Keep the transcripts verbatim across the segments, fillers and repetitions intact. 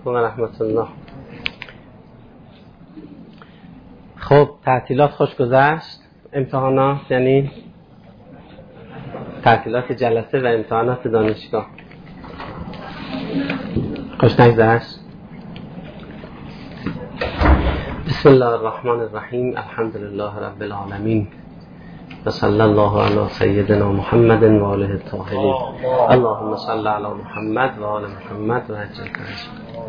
علیکم و رحمت الله. خب تعطیلات خوش گذشت؟ امتحانات یعنی تعطیلات جلسه و امتحانات دانشگاه خوش نگذشت؟ بسم الله الرحمن الرحیم. الحمد لله رب العالمین و صلی الله علی سیدنا محمد و آله الطاهرین. اللهم صل علی محمد و آل محمد و عجل فرجهم.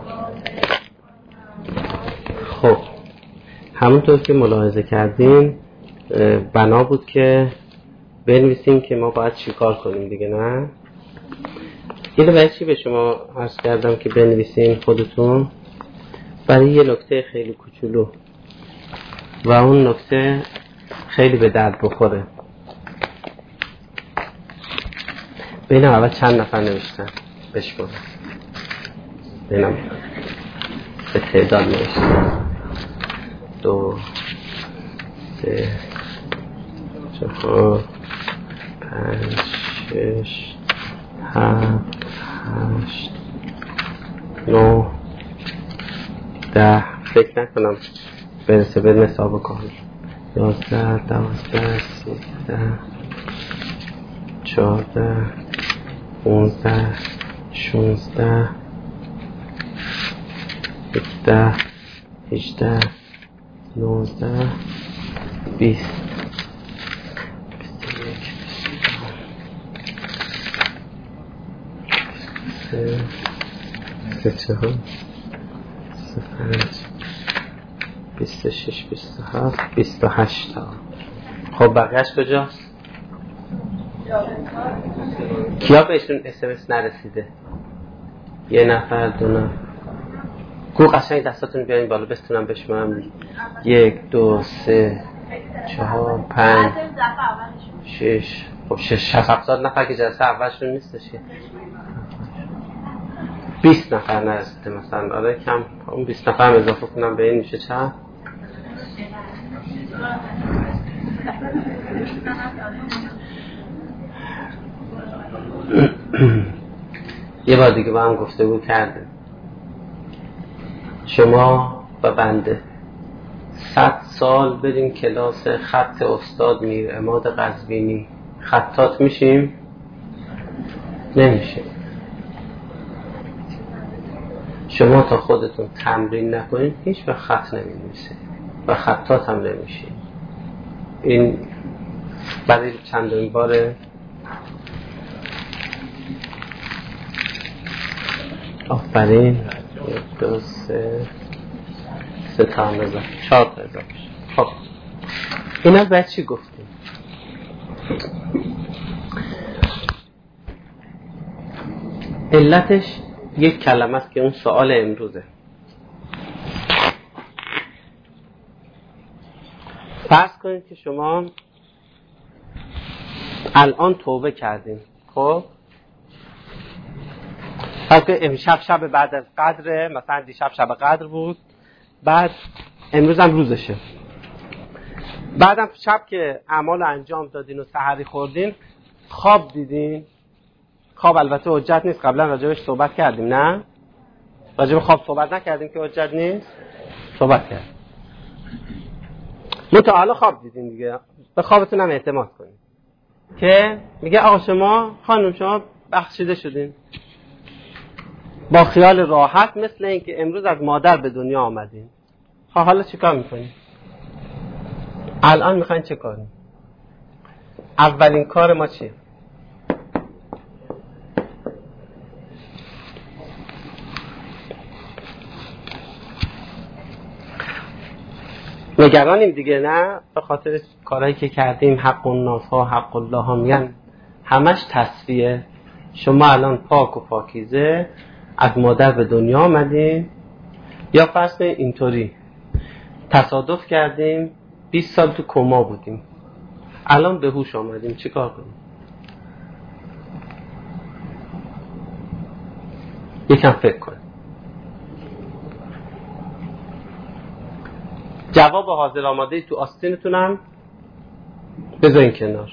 خب همونطور که ملاحظه کردین بنا بود که بنویسیم که ما باید چی کار کنیم دیگه، نه؟ اینو برای چی به شما عرض کردم که بنویسین خودتون؟ برای یه نکته خیلی کوچولو و اون نکته خیلی به درد بخوره. ببینم اول چند نفر نوشتن بشمارم، ببینم به تعداد نوشتن. دو سه چهار پنج شش هفت هشت نه ده. فکر نکنم برسه به نصاب کامل. یازده دوازده سیزده چهارده پونزده شونزده هفده هجده نوزده بیست بیست و یک بیست و دو بیست و سه بیست و چهار بیست و پنج بیست و شش بیست و هفت بیست و هشت. خب بقیهش کجاست؟ کیا بهشون اس ام اس نرسیده؟ یه نفر، دو نفر. گو قشنگ دستاتون بیارین بالا بستونم بشمارم. یک دو سه چهار پنج شش. خب شش هفتاد نفر که جلسه اولشون نیستش. بیست نفر نرسیده مثلا. آره کم. اون بیست نفر هم اضافه کنم به این میشه چند؟ یه بار دیگه با هم گفتگو کرده. شما و بنده صد سال بریم کلاس خط استاد میر عماد قزوینی، خطاط میشیم؟ نمیشیم. شما تا خودتون تمرین نکنید هیچ وقت خط نمی‌نویسید و خطاط هم نمیشید. این برای چندمین باره. آفرین. یک دو سه سه تا هم بزن چهار تا اضافه. خب اینا باید چی گفتیم؟ علتش یک کلمه است که اون سوال امروزه. فرض کنید که شما الان توبه کردین. خب فرض کنید امشب شب بعد از قدر، مثلا دیشب شب قدر بود، بعد امروز هم روزشه. بعدم شب که اعمال انجام دادین و سحری خوردین خواب دیدین. خواب البته حجت نیست، قبلا راجبش صحبت کردیم، نه؟ راجب خواب صحبت نکردیم که حجت نیست؟ صحبت کردیم. متعالی خواب دیدین دیگه، به خوابتون هم اعتماد کنید که میگه آقا شما خانم شما بخشیده شدین با خیال راحت، مثل این که امروز از مادر به دنیا آمدین. خب حالا چیکار میکنین؟ الان میخواین چه کارین؟ اولین کار ما چیه؟ نگرانیم دیگه، نه؟ به خاطر کارهایی که کردیم. حق الناس ها حق الله ها میگن همش تصفیه. شما الان پاک و پاکیزه از مادر به دنیا آمدیم، یا فرض کنید اینطوری تصادف کردیم بیست سال تو کما بودیم، الان به هوش آمدیم، چی کار کنیم؟ یکم فکر کنیم. جواب حاضر آماده تو آستینتونم بذارین کنار.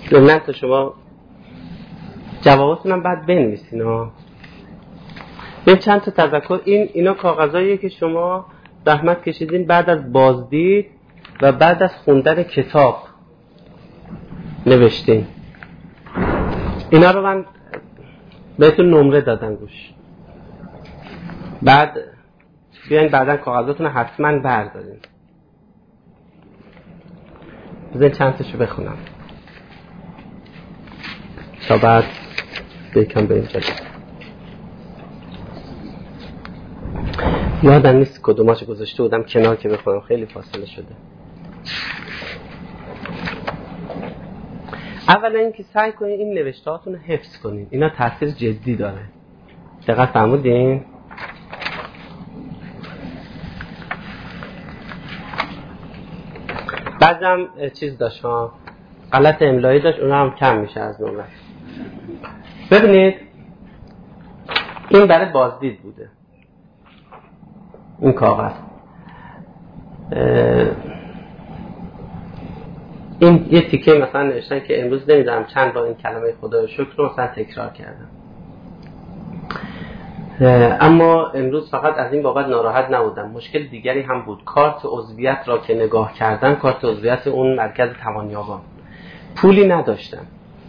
ضمن تا شما جواباتون هم بعد بنویسین ها. یه چند تا تذکر، این اینا کاغذاییه که شما زحمت کشیدین بعد از بازدید و بعد از خوندن کتاب نوشتین. اینا رو من بهتون نمره دادم روش. بعد بیاین بعدا کاغذاتون رو حتما بردارین. بذارین چند تاشو بخونم تا بعد بکم بریم جلو. یادم نیست کدوماشو گذاشته بودم کنار که بخونم، خیلی فاصله شده. اولا اینکه سعی کنین این نوشتهاتون رو حفظ کنین، اینا تاثیر جدی داره. دقت فرمودین؟ بعضم چیز داشت ها، غلط املایی داشت، اونا هم کم میشه از نمره. ببینید این برای بازدید بوده این کاغذ. این یه تیکه مثلا نوشتن که امروز نمیدونم چند بار این کلمه خدای شکر رو مثلا تکرار کردم، اما امروز فقط از این بابت ناراحت نبودم. مشکل دیگری هم بود، کارت عضویت را که نگاه کردن، کارت عضویت اون مرکز توانیابان، پولی نداشتم.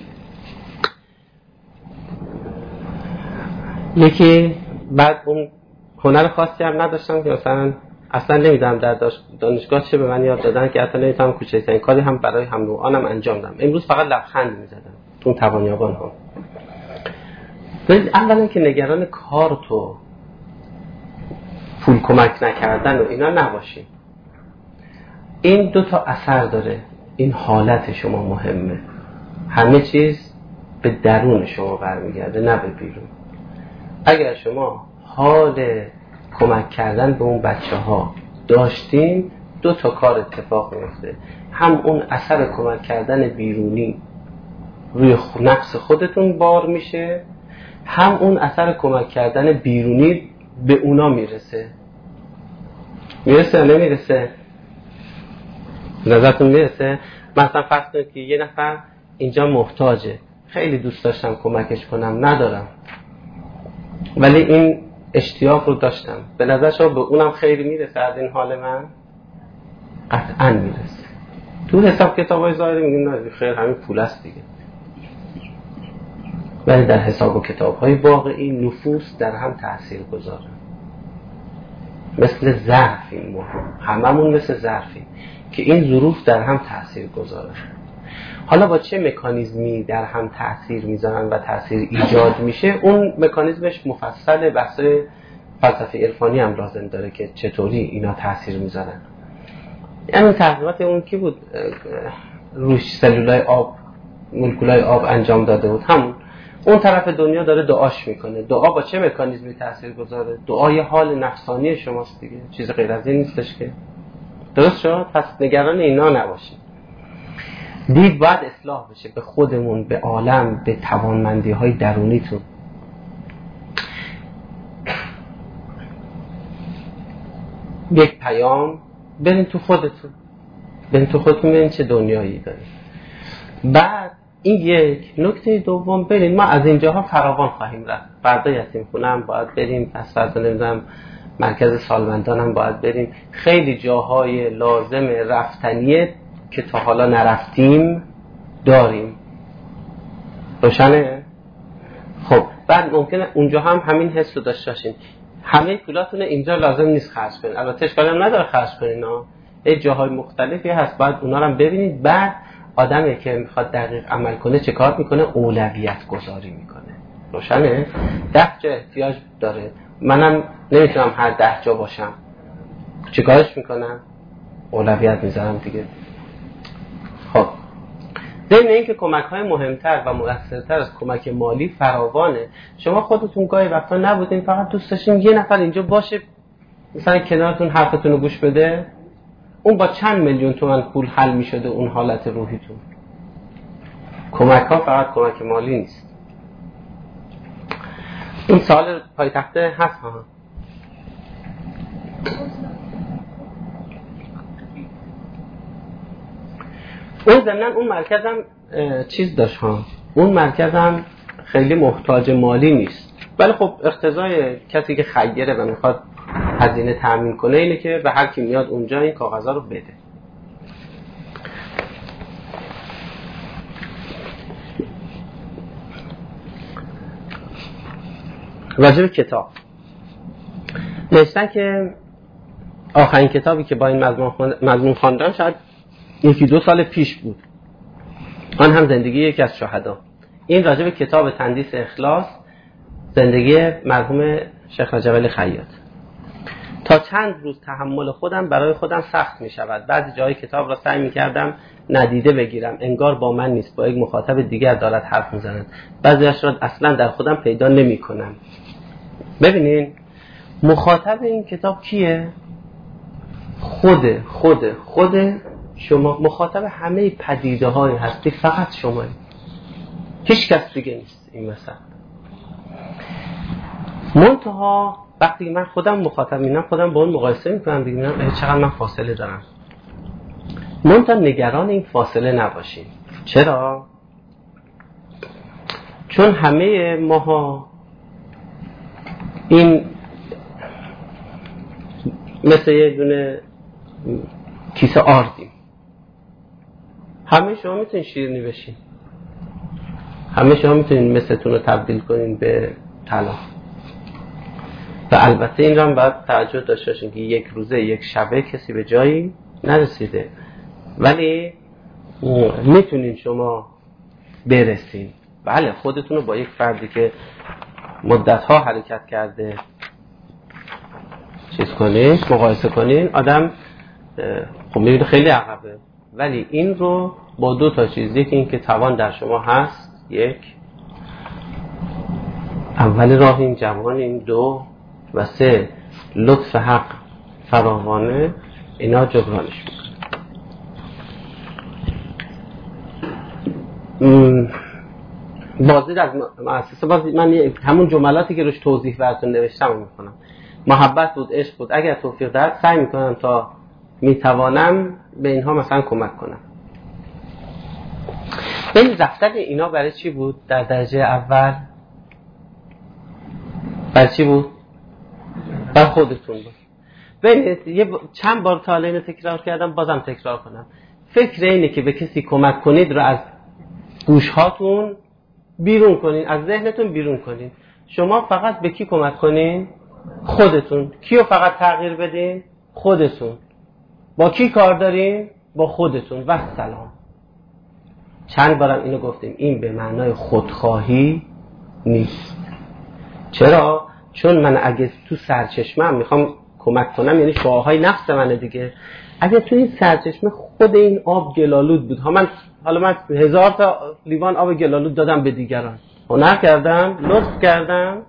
یکی بعد اون هنر خاصی هم نداشتم که مثلا اصلا نمیدونم در دانشگاه چه به من یاد دادن که اصلا نمیتونم کوچکترین کاری هم برای هم نوعانم انجام دادم. امروز فقط لبخند میزدم تو توانیابان ها. اولا که نگران کار تو پول کمک نکردن و اینا نباشی. این دو تا اثر داره. این حالت شما مهمه. همه چیز به درون شما برمیگرده نه به بیرون. اگر شما حال کمک کردن به اون بچه ها داشتین، دو تا کار اتفاق میفته. هم اون اثر کمک کردن بیرونی روی نفس خودتون بار میشه، هم اون اثر کمک کردن بیرونی به اونا میرسه. میرسه یا نمیرسه؟ نظرتون میرسه؟ مثلا فرض کنید که یه نفر اینجا محتاجه، خیلی دوست داشتم کمکش کنم، ندارم، ولی این اشتیاق رو داشتم. به نظر شما به اونم خیلی میرسه از این حال من؟ قطعا میرسه. تو حساب کتاب های ظاهری میگیم نه خیر همین پول است دیگه، ولی در حساب و کتاب های واقعی نفوس در هم تأثیر گذاره. مثل ظرفیم، ما هممون مثل ظرفیم که این ظروف در هم تأثیر گذاره. حالا با چه مکانیزمی در هم تأثیر میذارن و تأثیر ایجاد میشه، اون مکانیزمش مفصل، بحث فلسفه عرفانی هم لازم داره که چطوری اینا تأثیر میذارن. یعنی تحقیقات اون کی بود روش سلولای آب، مولکولای آب انجام داده بود، همون اون طرف دنیا داره دعاش میکنه. دعا با چه مکانیزمی تأثیر گذاره؟ دعا یه حال نفسانی شماست دیگه، چیز غیر از این نیستش که. درست شد؟ پس نگران اینا نباشید. دید باید اصلاح بشه به خودمون، به عالم، به توانمندی های درونیتون. یک پیام برین تو خودتون، برین تو خودتون ببین چه دنیایی دارید. بعد این یک نکته دوم، برین ما از اینجاها فراوان خواهیم رفت. فردا یتیم خونه هم باید بریم، پس فردا نمیدونم مرکز سالمندان هم باید بریم. خیلی جاهای لازم رفتنیه که تا حالا نرفتیم داریم. روشنه؟ خب بعد ممکنه اونجا هم همین حس رو داشته باشین. همه پولاتون اینجا لازم نیست خرج کنین، البته اشکالی هم نداره خرج کنین ها. یه جاهای مختلفی هست باید اونا رو هم ببینید. بعد آدمی که میخواد دقیق عمل کنه چه کار میکنه؟ اولویت گذاری میکنه. روشنه؟ ده جا احتیاج داره، منم نمیتونم هر ده جا باشم، چه کارش میکنم؟ اولویت میذارم دیگه. خب ضمن این که کمک های مهمتر و مؤثرتر از کمک مالی فراوانه. شما خودتون گاهی وقتا نبودین، فقط دوست داشتین یه نفر اینجا باشه مثلا کنارتون حرفتون رو گوش بده، اون با چند میلیون تومان پول حل میشده اون حالت روحیتون. کمک ها فقط کمک مالی نیست. این سوال پایتخته هست ها. اون ضمناً اون مرکزم چیز داشت ها، اون مرکز هم خیلی محتاج مالی نیست، ولی خب اقتضای کسی که خیره و میخواد هزینه تامین کنه اینه که به هر کی میاد اونجا این کاغذا رو بده. راجع به کتاب نوشتن که آخرین کتابی که با این مضمون خواندم شاید یکی دو سال پیش بود، آن هم زندگی یکی از شهدا. این راجع به کتاب تندیس اخلاص، زندگی مرحوم شیخ رجب علی خیاط. تا چند روز تحمل خودم برای خودم سخت می شود. بعضی جای کتاب را سعی می کردم ندیده بگیرم، انگار با من نیست، با یک مخاطب دیگر دارد حرف می زند. بعضیش را اصلا در خودم پیدا نمی کنم. ببینین مخاطب این کتاب کیه؟ خود خود خود شما. مخاطب همه پدیده های هستی فقط شمایی، هیچ کس دیگه نیست این مثلا. منتها وقتی من خودم مخاطب میبینم خودم با اون مقایسه میکنم، میگم چقدر من فاصله دارم. منتها نگران این فاصله نباشین. چرا؟ چون همه ماها این مثل یه دونه کیسه آردیم. همه شما میتونین شیرینی بشین، همه شما میتونین مثلتون رو تبدیل کنین به طلا. و البته این رو هم باید توجه داشته باشین که یک روزه یک شبه کسی به جایی نرسیده، ولی میتونین شما برسین. بله خودتون رو با یک فردی که مدت‌ها حرکت کرده چیز کنین، مقایسه کنین، آدم خب میبینه خیلی عقبه، ولی این رو با دو تا چیز، یکی این که توان در شما هست، یک اول راه این جوانیم، دو و سه لطف حق فراوانه، اینا جبرانش میکنه. بازدید از مؤسسه، بازدید من همون جملاتی که روش توضیح براتون نوشتم میکنم. محبت بود، عشق بود، اگر توفیق داد سعی میکنم تا میتوانم به اینها مثلا کمک کنم. این رفتن اینا برای چی بود؟ در درجه اول برای چی بود؟ برای خودتون بود. ببینید یه ب... چند بار تا الان تکرار کردم، بازم تکرار کنم. فکر اینه که به کسی کمک کنید رو از گوش هاتون بیرون کنین، از ذهنتون بیرون کنین. شما فقط به کی کمک کنین؟ خودتون. کیو فقط تغییر بدین؟ خودتون. با کی کار دارین؟ با خودتون. و سلام. چند بارم اینو گفتیم، این به معنای خودخواهی نیست. چرا؟ چون من اگه تو سرچشمم میخوام کمک کنم، یعنی شعاهای نفس منه دیگه. اگه تو این سرچشمه خود این آب گلالود بود، ها من حالا من هزار تا لیوان آب گلالود دادم به دیگران، هنر کردم، لطف کردم،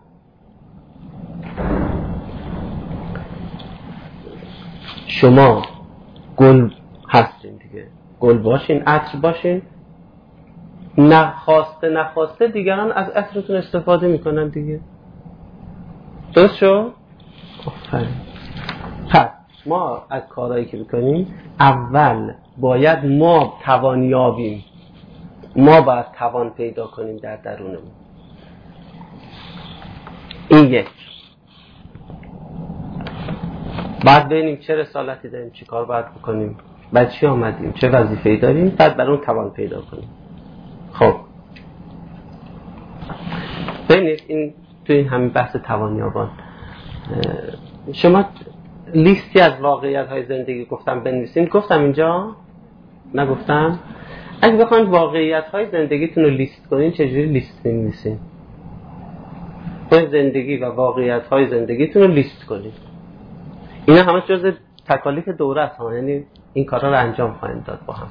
شما گل هستین دیگه، گل باشین، عطر باشین، نخواسته نخواسته دیگران از عطرتون استفاده میکنن دیگه. درست شد؟ آفرین. پس ما از کارهایی که بکنیم اول باید ما توانیابیم، ما باید توان پیدا کنیم در درونمون. این یک. بعد ببینیم چه رسالتی داریم، چی کار باید بکنیم، بعد چی آمدیم، چه وظیفه‌ای داریم، بعد برای اون توان پیدا کنیم. خب ببینید این توی این همین بحث توانیابان، شما لیستی از واقعیت‌های زندگی گفتم بنویسین. گفتم اینجا؟ نگفتم؟ اگه بخواید واقعیت‌های زندگیتون رو لیست کنین چجوری لیست می‌نویسین؟ باید زندگی و واقعیت‌های زندگیتون رو لیست کنین. اینا همه جزء تکالیف دوره است ها، یعنی این کارا رو انجام خواهیم داد با هم.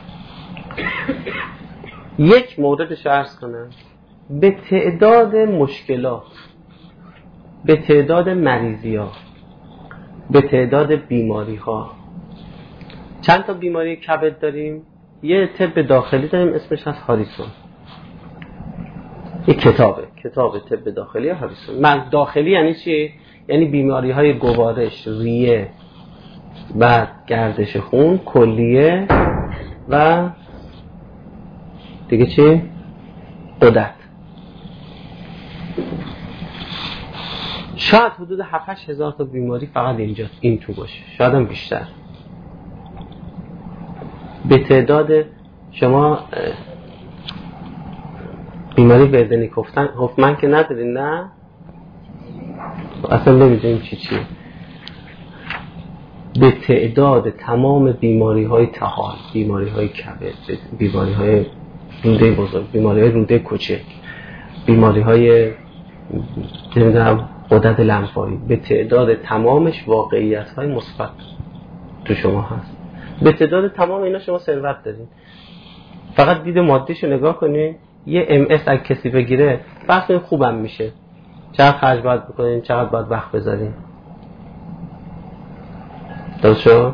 یک موردش عرض کنم، به تعداد مشکلات، به تعداد مریضی‌ها، به تعداد بیماری‌ها. چند تا بیماری کبد داریم؟ یه طب داخلی داریم اسمش از هاریسون. یه کتابه، کتاب طب داخلی هاریسون. من داخلی یعنی چی؟ یعنی بیماری‌های گوارش، ریه، بعد گردش خون، کلیه و دیگه چی؟ غدد. شاید حدود هفت هشت هزار تا بیماری فقط اینجا این تو باشه، شاید هم بیشتر. به تعداد شما بیماری بردنی کفتن هفمن که ندارین؟ نه اصلا نمیدونیم چی چیه. به تعداد تمام بیماری های طحال، بیماری های کبد، بیماری های روده بزرگ، بیماری های روده کوچک، بیماری های نمیدونم غدد لنفاوی، به تعداد تمامش واقعیت های مثبت تو شما هست. به تعداد تمام اینا شما ثروت دارین. فقط دید مادیشو نگاه کنین. یه ام اس اگه کسی بگیره فرض کنین خوبم میشه، چقدر خرج باید بکنین، چقدر باید وقت بذارین؟ درست شد؟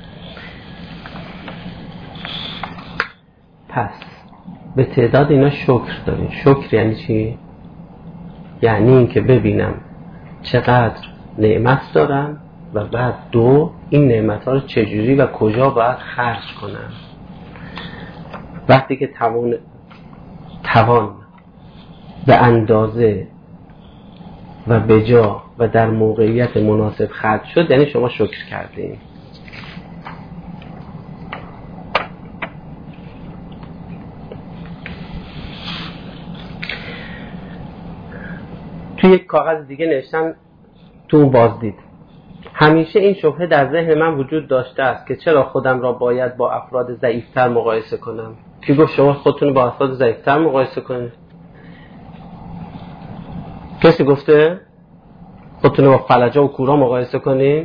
پس به تعداد اینا شکر دارین. شکر یعنی چی؟ یعنی این که ببینم چقدر نعمت دارم و بعد دو این نعمت ها رو چجوری و کجا باید خرج کنم. وقتی که توان توان به اندازه و به جا و در موقعیت مناسب خرج شد، یعنی شما شکر کردین. توی یک کاغذ دیگه نوشتم تو اون بازدید، همیشه این شبهه در ذهن من وجود داشته است که چرا خودم را باید با افراد ضعیفتر مقایسه کنم. کی گفت شما خودتون با افراد ضعیفتر مقایسه کنید؟ کسی گفته خودتون با فلجا و کورا مقایسه کنید؟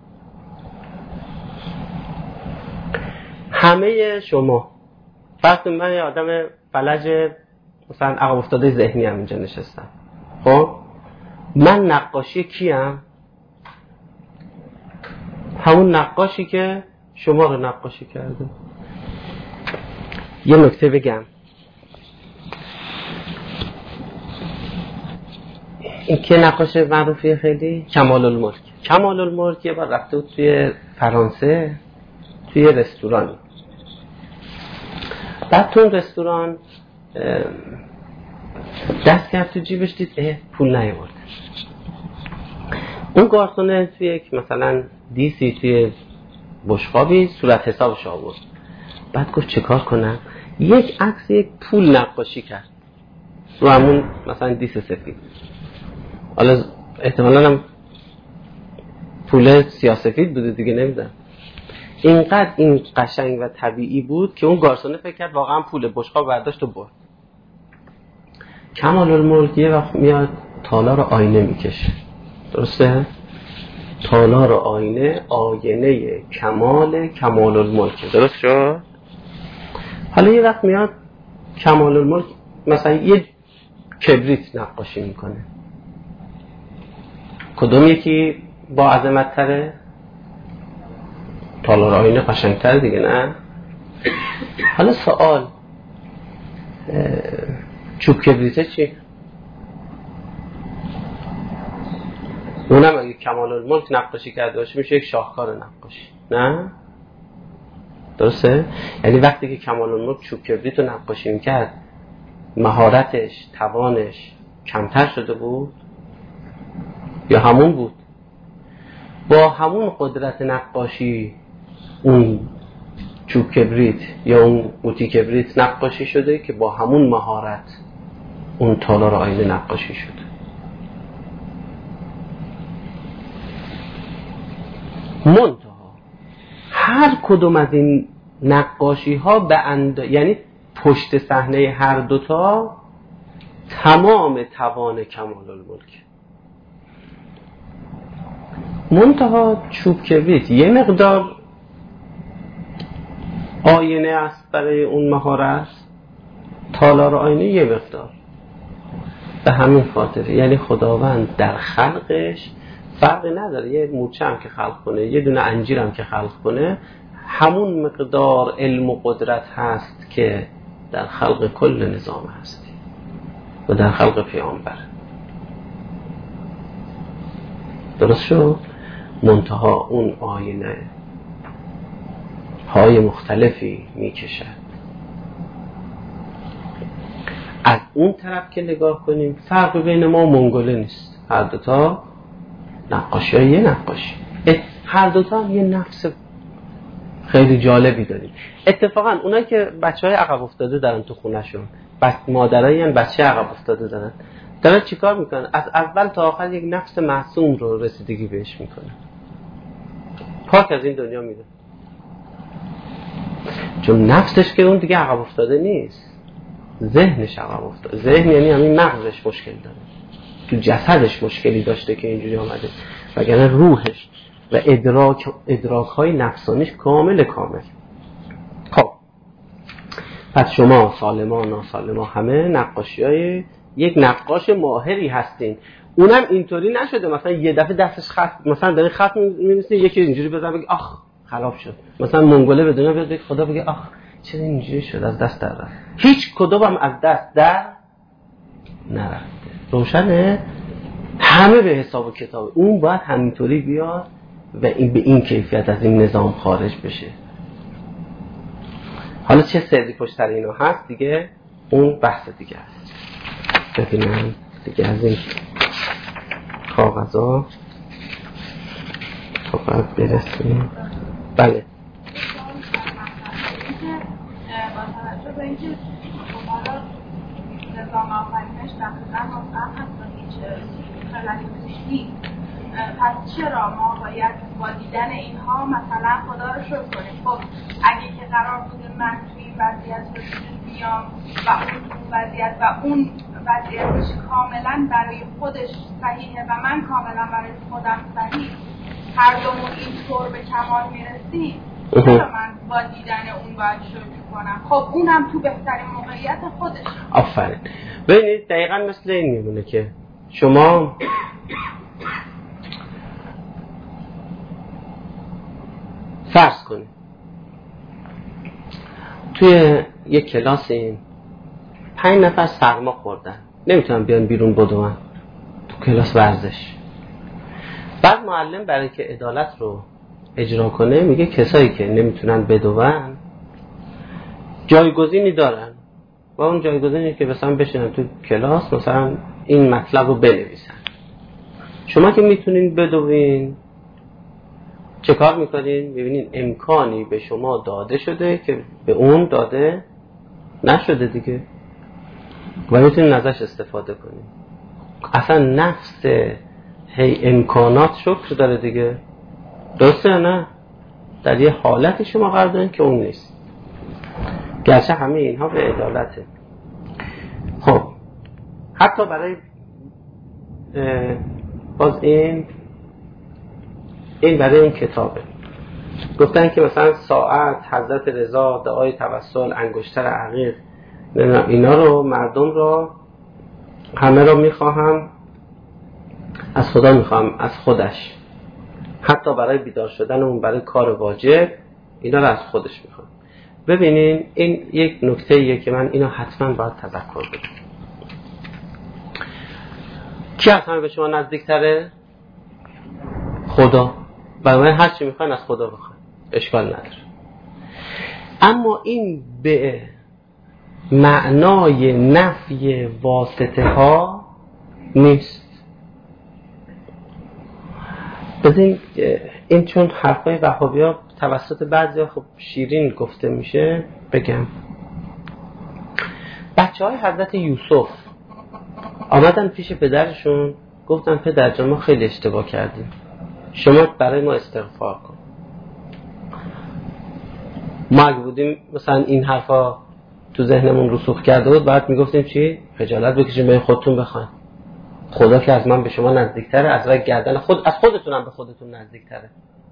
همه شما، فرض کنید من یه آدم فلج مثلا عقب افتاده ذهنی هم اینجا نشستم، خب من نقاشی کیم؟ همون نقاشی که شما رو نقاشی کرده. یه نکته بگم، این که نقاش معروفیه خیلی، کمال الملک. کمال الملک یه بار رفته بود توی فرانسه توی رستورانی، بعد تو اون رستوران دست کرد تو جیبش، دید اه پول نیاورده. اون گارسونه توی یک مثلا دیسی توی بشقابی صورت حسابش آورد، بعد گفت چه کار کنم؟ یک عکس یک پول نقاشی کرد رو همون مثلا دیس سفید. حالا احتمالاً هم پول سیاه‌سفید بوده دیگه، نمیدونم. اینقدر این قشنگ و طبیعی بود که اون گارسونه فکر کرد واقعا پول، بشقاب برداشت و برد. کمال الملک یه وقت میاد تالار آینه میکشه، درسته؟ تالار آینه آینه کمال کمال الملک، درست شد؟ حالا یه وقت میاد کمال الملک مثلا یه کبریت نقاشی میکنه، کدوم یکی با عظمت تره؟ تالار آینه قشنگ تره دیگه، نه؟ حالا سوال، چوب کبریته چی؟ اونم اگه کمال الملک نقاشی کرده باشه میشه یک شاهکار نقاشی، نه؟ درسته؟ یعنی وقتی که کمال الملک چوب کبریت رو نقاشی میکرد مهارتش، توانش کمتر شده بود یا همون بود؟ با همون قدرت نقاشی اون چوب کبریت یا اون قوطی کبریت نقاشی شده که با همون مهارت اون تالار آینه نقاشی شده. منتها هر کدوم از این نقاشی ها به اند... یعنی پشت صحنه هر دوتا تمام توان کمال الملک. منتها چوب کبریت یه مقدار آینه است برای اون مهارت، تالار آینه یه مقدار. به همین خاطر یعنی خداوند در خلقش فرقی نداره، یه مورچه هم که خلق کنه، یه دونه انجیر هم که خلق کنه، همون مقدار علم و قدرت هست که در خلق کل نظام هستی و در خلق پیامبر. درست شد؟ منتها اون آینه های مختلفی میکشد. از اون طرف که نگاه کنیم فرق بین ما و منگوله نیست، هر دوتا نقاشی های یه نقاشی، هر دوتا هم یه نفس خیلی جالبی داریم. اتفاقا اونایی که بچه های عقب افتاده دارن تو خونهشون، بس مادرایی هم بچه عقب افتاده دارن، دارن چیکار میکنن؟ از اول تا آخر یک نفس معصوم رو رسیدگی بهش میکنن، پاک از این دنیا میره، چون نفسش که اون دیگه عقب افتاده نیست، ذهنش عقب افتاده. ذهن یعنی همین مغزش مشکل داره، تو جسدش مشکلی داشته که اینجوری آمده، وگرنه روحش و ادراک ادراک های نفسانیش کامل کامل. خب پس شما سالما ناسالما همه نقاشی های یک نقاش ماهری هستین. اونم اینطوری نشده مثلا یه دفعه دستش خط، مثلا داره خط می‌نویسه یکی اینجوری بزنه بگه آخ خراب شد، مثلا منگوله بدونه بیاد بگه خدا بگه آخ چرا اینجوری شد، از دست در رفت. هیچ کدوم هم از دست در نرفته. روشنه؟ همه به حساب و کتاب اون باید همینطوری بیاد و این به این کیفیت از این نظام خارج بشه. حالا چه سری پشت سر اینو هست دیگه اون بحث دیگه است. ببینم دیگه از این کاغذا تا باید برسیم. بله با توجه به اینکه نظام آفرینش دقیقا مطلق هست و هیچ خللی توش نیست، پس چرا ما باید با دیدن اینها مثلا خدا رو شکر کنیم؟ خب اگه که قرار بوده من توی این وضعیت رو بیام و اون اون وضعیت و اون وضعیتش کاملا برای خودش صحیحه و من کاملا برای خودم صحیح، هر دومون اینطور به کمال میرسیم، چرا من با دیدن اون باید شکر کنم؟ خب اونم تو بهترین موقعیت خودش. آفرین. ببینید دقیقا مثل این میمونه که شما فرض کنید توی یک کلاس این پنج نفر سرما خوردن، نمیتونن بیان بیرون بدون تو کلاس ورزش. بعد معلم برای که عدالت رو اجرا کنه میگه کسایی که نمیتونن بدون جایگزینی دارن و اون جایگزینی که مثلا بشینن تو کلاس مثلا این مطلب رو بنویسن. شما که میتونین بدوین چه کار میکنین؟ میبینین امکانی به شما داده شده که به اون داده نشده دیگه و میتونین ازش استفاده کنین. اصلا نفس هی امکانات شکر داره دیگه، درسته نه؟ در یه حالتی شما قرار دارین که اون نیست، گرچه همه اینها به عدالته. خب حتی برای باز این این برای این کتابه گفتن که مثلا ساعت، حضرت رضا، دعای توسل، انگشتر عقیق، اینا رو مردم رو همه رو میخواهم از خدا، میخوام از خودش، حتی برای بیدار شدن اون برای کار واجب اینا رو از خودش میخوام. ببینین این یک نکته ایه که من اینو حتما باید تذکر بدم. کی از همه به شما نزدیکتره؟ خدا. برای هر چی میخواین از خدا بخواین، اشکال نداره. اما این به معنای نفی واسطه ها نیست. ببین این چون حرفای وهابی‌ها توسط بعضیا خب شیرین گفته میشه، بگم بچهای حضرت یوسف آمدن پیش پدرشون گفتن پدر جان ما خیلی اشتباه کردیم، شما برای ما استغفار کن. ما اگه بودیم مثلا این حرفا تو ذهنمون رسوخ کرده بود بعد میگفتیم چی؟ خجالت بکشین به خودتون بخواین، خدا که از من به شما نزدیکتره، از رگ گردن خود از خودتونم به خودتون نزدیکتره.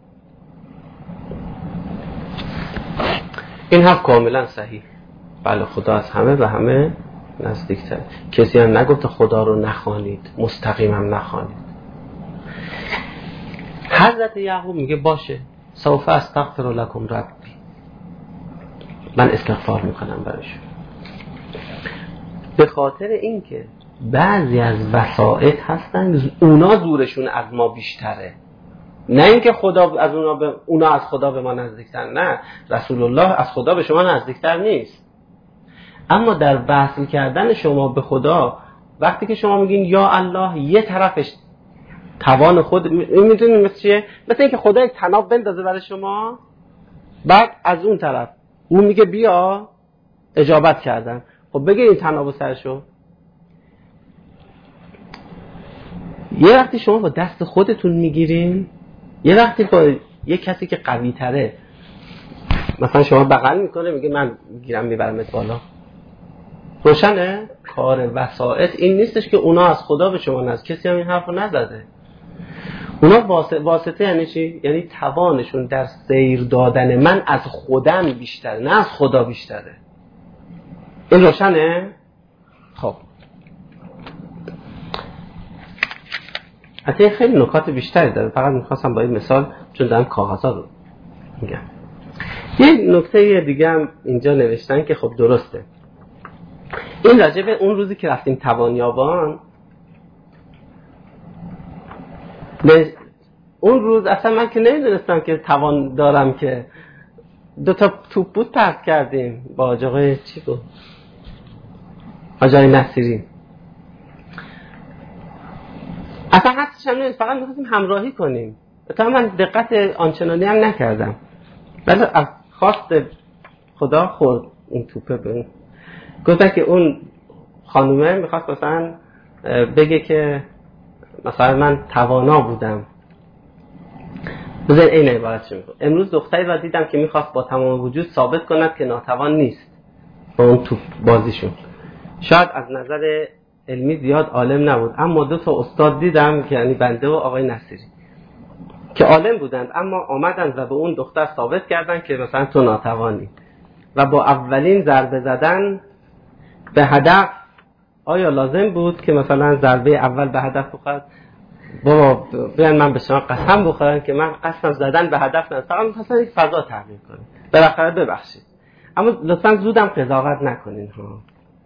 این حرف کاملا صحیح. بله خدا از همه و همه نزدیکتره. کسی هم نگفته خدا رو نخوانید، مستقیم هم نخوانید. حضرت یعقوب میگه باشه سوف استغفر لکم ربی، من استغفار میکنم برایشون. به خاطر اینکه بعضی از وسائط هستن اونا زورشون از ما بیشتره، نه اینکه خدا از اونا به اونا از خدا به ما نزدیکتر. نه، رسول الله از خدا به شما نزدیکتر نیست، اما در وصل کردن شما به خدا وقتی که شما میگین یا الله، یه طرفش توان خود میدونید مثل چیه؟ مثل اینکه خدا یک طناب بندازه برای شما، بعد از اون طرف اون میگه بیا اجابت کردن. خب بگه این طنابو سرشو. یه وقتی شما با دست خودتون میگیرین، یه وقتی با یه کسی که قوی تره مثلا شما بغل میکنه میگه من میگیرم میبرمت بالا. روشنه؟ کار وسائط این نیستش که اونا از خدا به شما نزد. کسی هم این حرف رو نزده. اونا واسطه, واسطه یعنی چی؟ یعنی توانشون در سیر دادن من از خودم بیشتره، نه از خدا بیشتره. این روشنه؟ خب حتی خیلی نکات بیشتری داره، فقط میخواستم با این مثال چون دارم کاغذها رو میگم. یه نکته دیگه هم اینجا نوشتن که خب درسته. این راجع به اون روزی که رفتیم توانیابان، اون روز اصلا من که نمیدونستم که توان دارم، که دو تا توپ بود پرت کردیم با آقای چی بود؟ آقای نصیری. اصلا حدش هم نیست، فقط میخواستیم همراهی کنیم. تا من دقت آنچنانی هم نکردم، ولی از خواست خدا خورد اون توپه به اون. گفتن که اون خانومه میخواست مثلا بگه که مثلا من توانا بودم. بذار این عبارتش میگم. امروز دختری را دیدم که میخواست با تمام وجود ثابت کند که ناتوان نیست با اون توپ بازیشون. شاید از نظر علمی زیاد عالم نبود، اما دو تا استاد دیدم که یعنی بنده و آقای نصیری که عالم بودند، اما آمدند و به اون دختر ثابت کردند که مثلا تو ناتوانی. و با اولین ضربه زدن به هدف، آیا لازم بود که مثلا ضربه اول به هدف بخورد؟ بابا بیان من به شما قسم بخورم که من قسم زدن به هدف نه، فقط می‌خواستم یک فضا تغییر کنم. بالاخره ببخشید، اما لطفاً زودم قضاوت نکنین ها.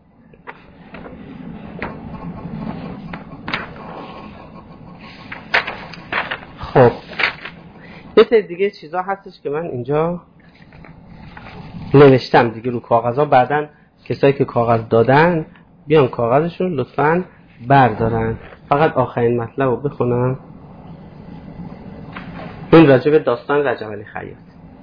خب یه سری دیگه چیزا هستش که من اینجا نوشتم دیگه رو کاغذها، بعدن کسایی که کاغذ دادن بیان کاغذشون لطفاً بردارن. فقط آخرین مطلب رو بخونم. این راجع به داستان رجب علی خیاط.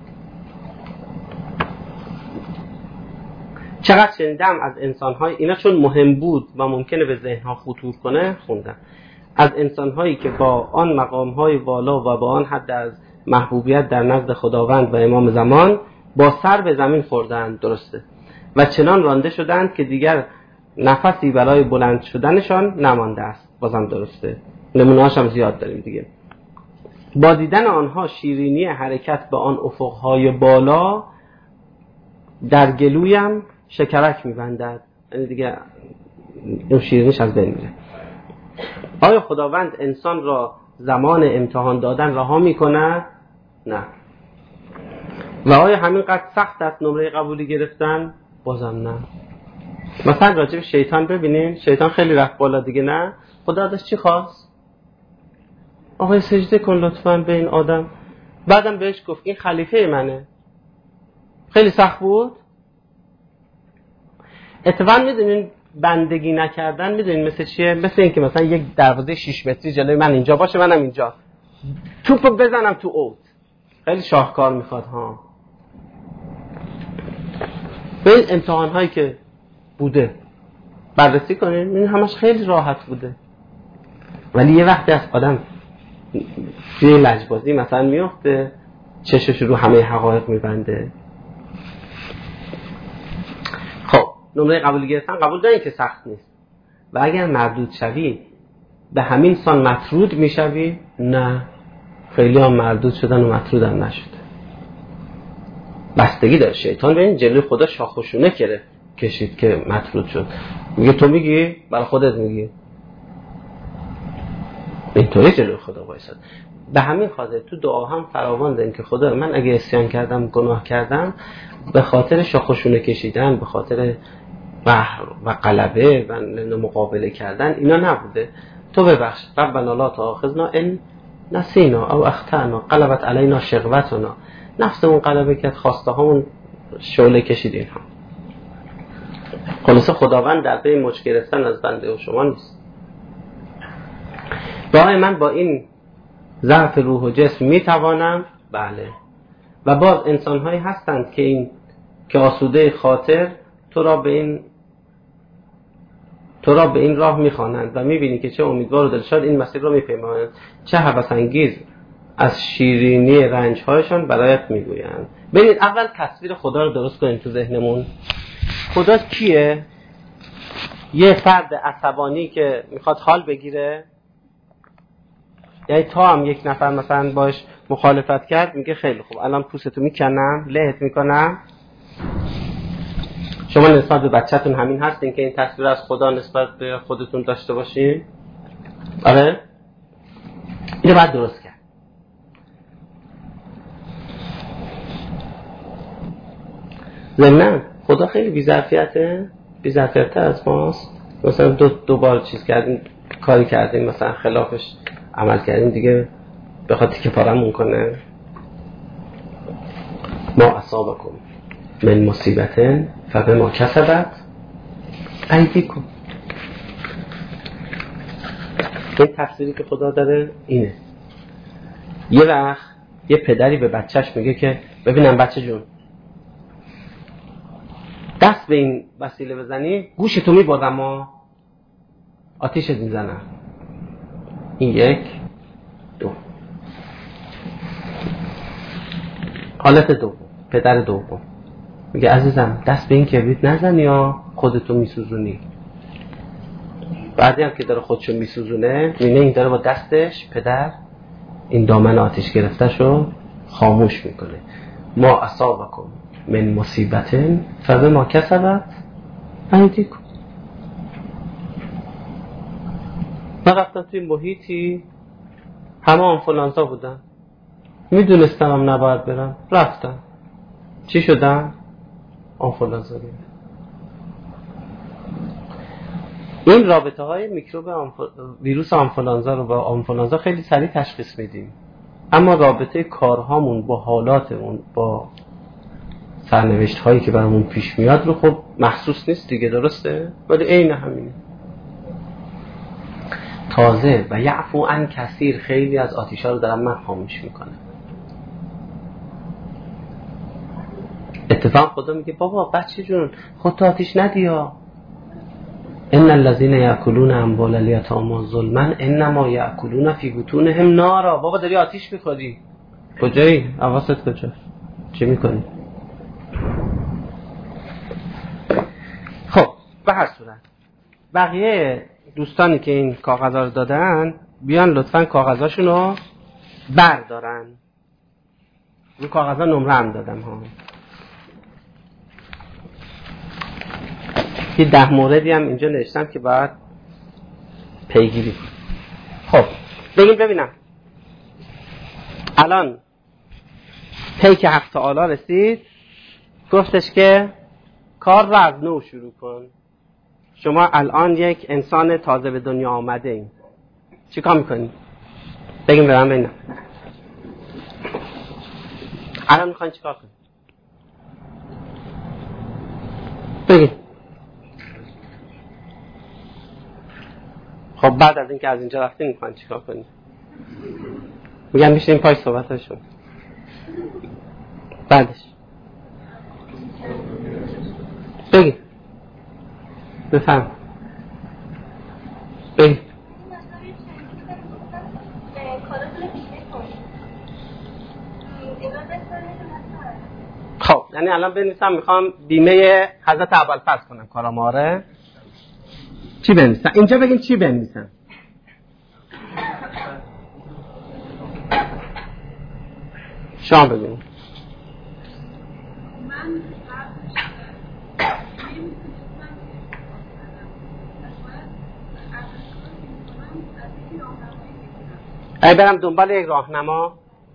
چقدر شنیدم از انسان‌های، اینا چون مهم بود و ممکنه به ذهن‌ها خطور کنه خوندم، از انسان‌هایی که با آن مقام‌های بالا و با آن حد از محبوبیت در نزد خداوند و امام زمان با سر به زمین خوردند، درسته، و چنان رانده شدند که دیگر نفسی برای بلند شدنشان نمانده است، بازم درسته، نمونه‌هاش هم زیاد داریم دیگه. با دیدن آنها شیرینی حرکت به آن افق‌های بالا در گلویم شکرک می‌بندد، یعنی دیگه اون شیرینیش از بین میره. آیا خداوند انسان را زمان امتحان دادن رها می‌کند؟ نه. و آیا همینقدر سخت است نمره قبولی گرفتن؟ بازم نه. مثلا راجع به شیطان ببینیم، شیطان خیلی رفت بالا دیگه، نه؟ خدا ازش چی خواست؟ آقای سجده کن لطفاً به این آدم. بعدم بهش گفت این خلیفه منه. خیلی سخت بود. اتفاقاً میدونین بندگی نکردن میدونین مثل چیه؟ مثل این که مثلا یک دروازه شش متری جلوی من اینجا باشه، منم اینجا توپو بزنم تو اوت. خیلی شاهکار میخواد ها. به این امتحان هایی که بوده بررسی کنین، این همش خیلی راحت بوده، ولی یه وقتی از آدم توی لجبازی مثلا میفته، چشش رو همه حقایق میبنده. خب نمره قبول گرفتن قبول دارین که سخت نیست، و اگر مردود شوی به همین سان مطرود میشوی؟ نه، خیلی هم مردود شدن و مطرود هم نشده. بستگی داره. شیطان به این جلوی خدا شاخوشونه کرده کشید که مطرود شد. میگه تو میگی برای خودت میگی، اینطوری جلوی خدا وایساد. به همین خاطر تو دعا هم فراوان داریم که خدا من اگه عصیان کردم، گناه کردم، به خاطر شاخوشونه کشیدن، به خاطر قهر و غلبه و مقابله کردن اینا نبوده، تو ببخش. ربنا لا تؤاخذنا ان نسینا او اخطأنا غلبت علینا شقوتنا. نفسمون غلبه کرد، خواسته هامون شعله کشید اینها. خلاصه خداوند در پی مچ گرفتن از بنده و شما نیست. دائما من با این ضعف روح و جسم میتوانم، بله، و باز انسان هایی هستند که این که آسوده خاطر تو را به این تو را به این راه میخوانند و میبینی که چه امیدوار و دلشاد این مسیر را میپیمانند، چه هوس انگیز از شیرینی رنج هایشان برایت میگویند. ببینید اول تصویر خدا رو درست کنیم تو ذهنمون. خدا کیه؟ یه فرد عصبانی که میخواد حال بگیره، یعنی تا هم یک نفر مثلا باش مخالفت کرد میگه خیلی خوب الان پوستتو میکنم، لهت میکنم. شما نسبت به بچه‌تون همین هستین که این تصویر از خدا نسبت به خودتون داشته باشین؟ آره؟ اینو باید درست کرد. ضمناً خدا خیلی بی‌ظرفیته، بی‌ظرفیت‌تر از ماست. مثلا دو دو بار چیز کردیم، کاری کردیم مثلا خلافش عمل کردیم دیگه بخواد تیکه پارمون کنه. ما اصابکم من مصیبت فبما کسبت ایدیکم. این تفسیری که خدا داره اینه. یه وقت یه پدری به بچهش میگه که ببینم بچه جون، دست به این وسیله بزنی گوشتو میبرم ما آتیشت میزنم. این یک دو. حالت دوم، پدر دوم میگه عزیزم دست به این کبریت نزنی یا خودتو میسوزونی. بعدی هم که داره خودشو میسوزونه میبینه این داره با دستش پدر این دامن آتیش گرفتهشو خاموش میکنه. ما اصابکم من مصیبت فبما کسبت ایدیکم. من رفتم توی محیطی همه آنفولانزا بودن، میدونستم هم نباید برم، رفتم. چی شدم؟ آنفولانزا بودم. این رابطه های میکروب آنفول... ویروس آنفولانزا رو با آنفولانزا خیلی سریع تشخیص میدیم، اما رابطه کارهامون با حالاتمون با سرنوشت هایی که برامون پیش میاد رو خب محسوس نیست دیگه، درسته؟ ولی عین همینه. تازه و یعفو عن کثیر خیلی از آتیشا رو دارم من خاموش میکنه. اتفاق خدا میگه بابا بچه جون خودت آتیش ندیا. ان الذين ياكلون اموال اليتامى ظلما انما ياكلون في بطونهم نارا. بابا داری آتیش میخوری. کجایی؟ حواست کجاست؟ چی میکنی؟ خب به هر صورت بقیه دوستانی که این کاغذها رو دادن بیان لطفاً کاغذاشون رو بردارن. رو کاغذها نمره هم دادم ها. یه ده موردی هم اینجا نوشتم که باید پیگیری کنم. خب بگیم ببینم الان پیک حق تعالی رسید، گفتش که کار رو از نو شروع کن. شما الان یک انسان تازه به دنیا آمده این چی کار میکنی؟ بگیم برام ببینم الان میخواین چی کار کنی؟ بگیم. خب بعد از اینکه از اینجا رفتیم میخواین چی کار کنی؟ میگم بیشترین پای صحبت هاشون بعدش بگیم بفهم بگیم. خب یعنی الان بنویسم میخوام بیمه حضرت ابوالفضل کنم کارم. آره چی بنویسم اینجا؟ بگیم چی بنویسم؟ شما بگیم. ای برم دنبال یک راهنما،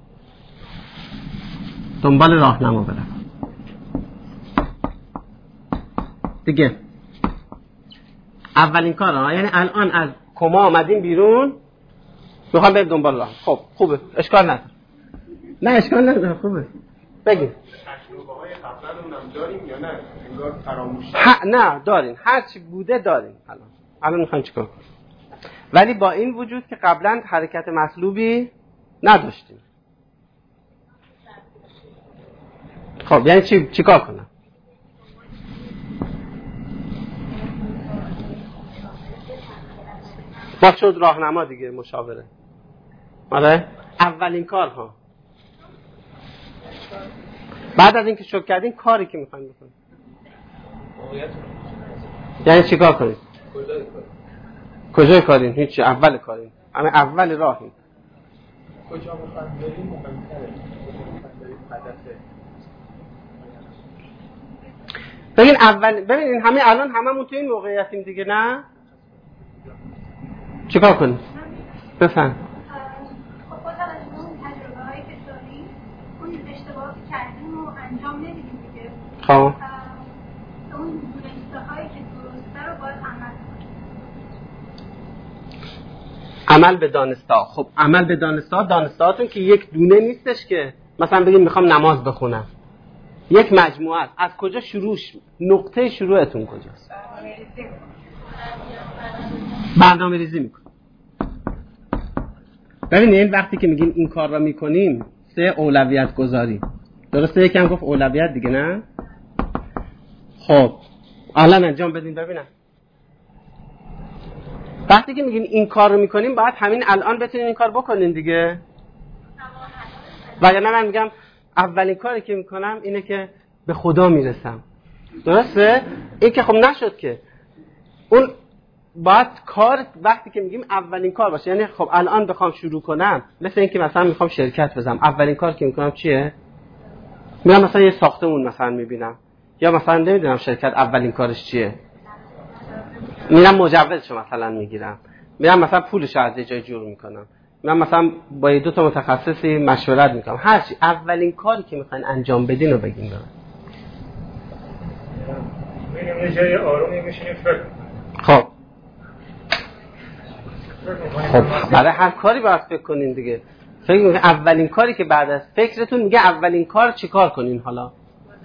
دنبال راهنما برم دیگه. اولین کار ها، یعنی الان از کما آمدیم بیرون میخوام بریم دنبال راه. خب خوبه، اشکال نداره. نه اشکال نداره، خوبه. بگیم. تجربه های قبلا رو هم داریم یا نه؟ انگار فراموش ها نه دارین، هر چی بوده دارین. الان الان میخوایم چیکار کنیم؟ ولی با این وجود که قبلا حرکت مطلوبی نداشتیم. خب یعنی چی چیکار کنم؟ با شد راهنما دیگه، مشاوره. آره اولین کار ها. بعد از اینکه شک کردین کاری که میخواین بکنید یعنی چیکار کنید؟ کجای کار؟ کجای کارین؟ هیچ، اول کارین، همه اول راهین. کجا میخوایم بریم مهمتره. میخوایم بریم هدفه. ببین اول ببینین همه الان هممون تو این موقعیتیم دیگه، نه؟ چیکار کنیم؟ بفهم. خب با توجه به اون تجربه هایی که داریم اون اشتباهاتی کردیم رو انجام نمیدیم دیگه. خب اون دونسته هایی که درسته رو باید عمل کنیم. عمل به دانسته. خب عمل به دانسته، دانستهاتون که یک دونه نیستش که مثلا بگیم میخوام نماز بخونم، یک مجموعه است. از کجا شروعش، نقطه شروعتون کجاست؟ برنامه ریزی میکنیم. ببینید وقتی که میگیم این کار را میکنیم، سه اولویت گذاری. درسته؟ یکم گفت اولویت دیگه، نه؟ خب الان انجام بدین ببینم. وقتی که میگیم این کار رو میکنیم باید همین الان بتونین این کار بکنین دیگه. وگرنه من میگم اولین کاری که میکنم اینه که به خدا میرسم. درسته؟ این که خب نشد که. اون باید کار وقتی که میگیم اولین کار باشه، یعنی خب الان بخوام شروع کنم، مثل این که مثلا میخوام شرکت بزنم، اولین کار که میکنم چیه؟ میرم مثلا یه ساختمون مثلا میبینم، یا مثلا نمیدونم شرکت اولین کارش چیه، میرم مجوزشو مثلا میگیرم، میرم مثلا پولشو از یه جای جور میکنم، میرم مثلا با دو تا متخصصی مشورت میکنم. هرچی اولین کاری که میخواین انجام بدین رو بگین. دارم میریم یه جای آرومی میشینیم فکر خب خب برای هر کاری باید فکر کنین دیگه. فکر میکنین اولین کاری که بعد از فکرتون میگه اولین کار چی کار کنین؟ حالا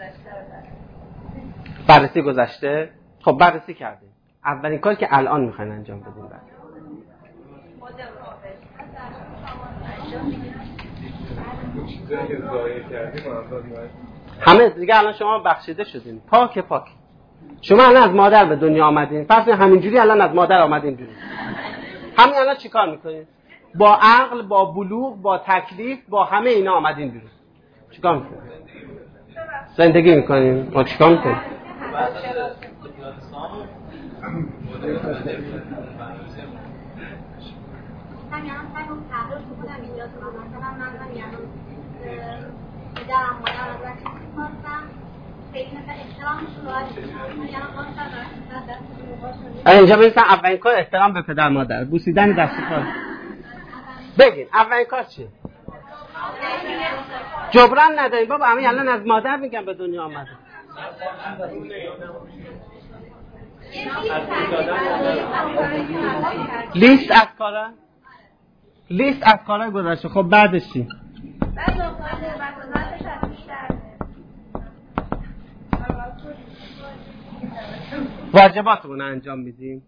بررسی گذشته. خب بررسی کردین، اولین کاری که الان میخواین انجام بدین بعد چیزایی که ضایع کردیم همه دیگه الان شما بخشیده شدین، پاک پاک. شما الان از مادر به دنیا آمدین، فرض همینجوری الان از مادر آمدین بیرون. همین الان چیکار میکنین؟ با عقل، با بلوغ، با تکلیف، با همه اینا آمدین بیرون. چیکار میکنین؟ زندگی میکنین. ما چیکار میکنین؟ همین الان سعی کنم تغییر بکنم اینجا تو مثلا من همین الان پدرم مادرم از وقتی می‌خواستم خیلی مثلا احترامش رو باید کنم. همین الان خواستم دستم اینجا ببینید اولین کار احترام به پدر مادر، بوسیدن دست کار. بگین اولین کار چیه؟ جبران نداریم بابا، همین الان از مادر میگم به دنیا آمده. لیست از کارا لیست از کارا گذاشته. خب بعدش چی؟ واجباتمون انجام میدیم.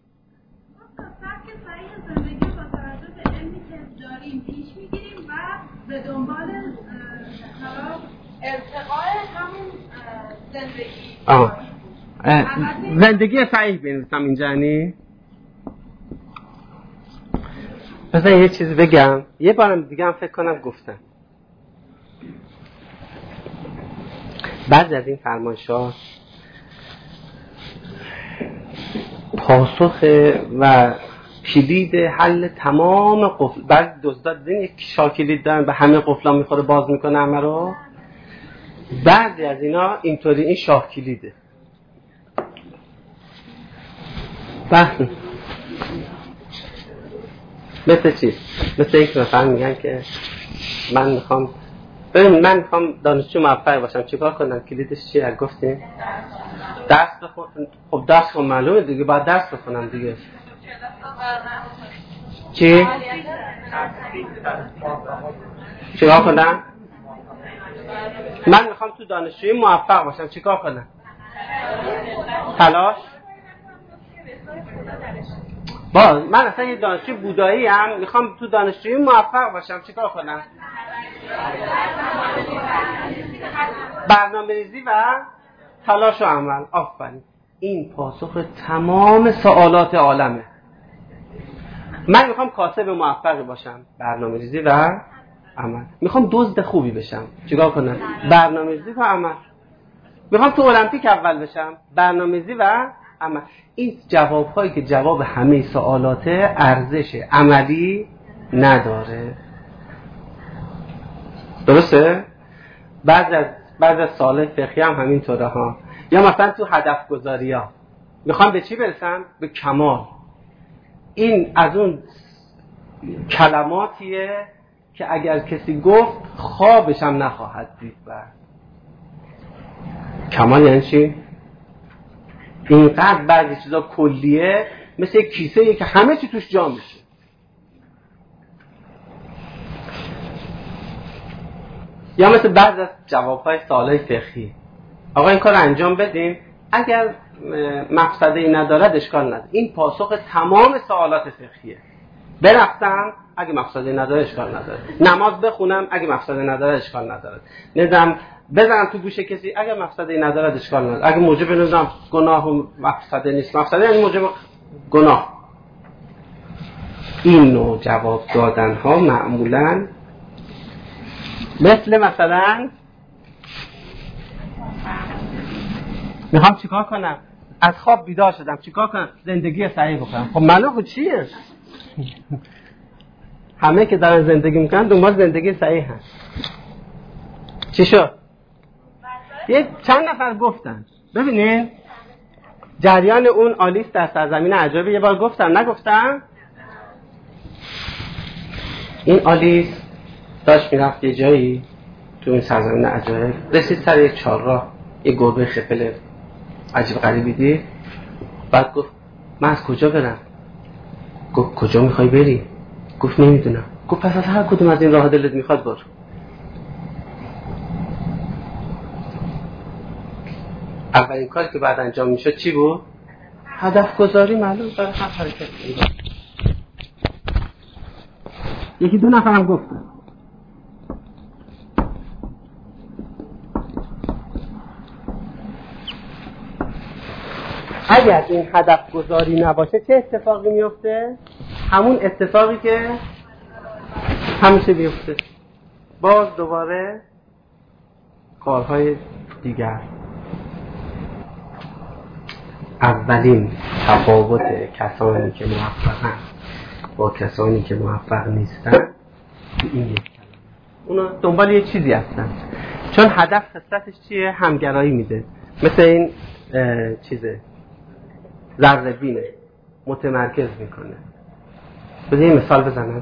زندگی با توجه به علمی که داریم پیش میگیریم و به دنبال ارتقاء همون زندگی. آه. زندگی صحیح بنویسم اینجا. یعنی مثلا یه چیزی بگم، یه بارم دیگه هم فکر کنم گفتم، بعضی از این فرمایش‌ها پاسخ و کلید حل تمام قفل. بعضی دزدا دیدین یک شاه کلید دارن به همه قفلا میخوره باز میکنه همه رو. بعضی از اینا اینطوری این شاه کلیده. بحث مثل چی؟ مثل یک مثلا میگن که من میخوام ببین من میخوام دانشجو موفق باشم، چیکار کنم؟ کلیدش چیه؟ گفتیم درس بخونم. خب درس خب معلومه دیگه، باید درس بخونم دیگه. چی؟ چیکار کنم؟ من میخوام تو دانشجویی موفق باشم چیکار کنم؟ تلاش. باز من اصلا یه دانشجوی بودایی ام، میخوام تو دانشجویی موفق باشم چیکار کنم؟ برنامه‌ریزی و تلاش و عمل. آفرین. این پاسخ تمام سوالات عالمه. من میخوام کاسب موفقی باشم، برنامه‌ریزی و عمل. میخوام دزد خوبی بشم چیکار کنم؟ برنامه‌ریزی و عمل. میخوام تو المپیک اول بشم، برنامه‌ریزی و عمل. این جواب‌هایی که جواب همه سوالات ارزش عملی نداره. درسته؟ بعد از بعد از سوال فقهی هم همینطوره ها. یا مثلا تو هدف گذاری ها میخوام به چی برسم؟ به کمال. این از اون کلماتیه که اگر کسی گفت خوابش هم نخواهد دید. بعد کمال یعنی چی؟ اینقدر بعضی چیزا کلیه، مثل یک کیسه که همه چی توش جا میشه. یا مثل بعض از جوابهای سوالای فقهی، آقا این کار انجام بدیم، اگر مقصدی ندارد اشکال نداره. این پاسخ تمام سوالات فقهیه. برقصم اگه مقصدی نداره اشکال نداره. نماز بخونم اگه مقصدی نداره اشکال نداره. نظام بزنم تو گوش کسی اگه مقصدی نداره اشکال نداره. اگه موجب نظام گناه و مقصدی نیست، مقصدی یعنی موجب گناه. این نوع جواب دادن ها معمولاً مثل مثلا میخوام چیکار کنم؟ از خواب بیدار شدم چیکار کنم؟ زندگی صحیح بکنم. خب معلومه چیه؟ همه که دارن زندگی میکنن دنبال زندگی صحیح هست. چی شد؟ یه چند نفر گفتن. ببینین جریان اون آلیس در سرزمین عجایب یه بار گفتم نگفتم؟ این آلیس داشت میرفت یه جایی تو این سرزمین عجایب، رسید سر یک چهارراه، یه گربه خپل عجیب غریبی دید. بعد گفت من از کجا برم؟ گفت کجا میخوای بری؟ گفت نمیدونم. گفت پس از هر کدوم از این راه دلت میخواد برو. اولین کاری که بعد انجام میشد چی بود؟ هدف گذاری معلوم برای هر حرکت. یکی دو نفر هم گفتن اگر این هدف گذاری نباشه چه اتفاقی میفته؟ همون اتفاقی که همیشه میفته، باز دوباره کارهای دیگر. اولین تفاوت کسانی که موفقن با کسانی که موفق نیستن این یک کلمه. اونا دنبال یه چیزی هستن، چون هدف خصلتش چیه؟ همگرایی میده. مثل این چیزه ذره بینه، متمرکز میکنه. بذار یه مثال بزنم.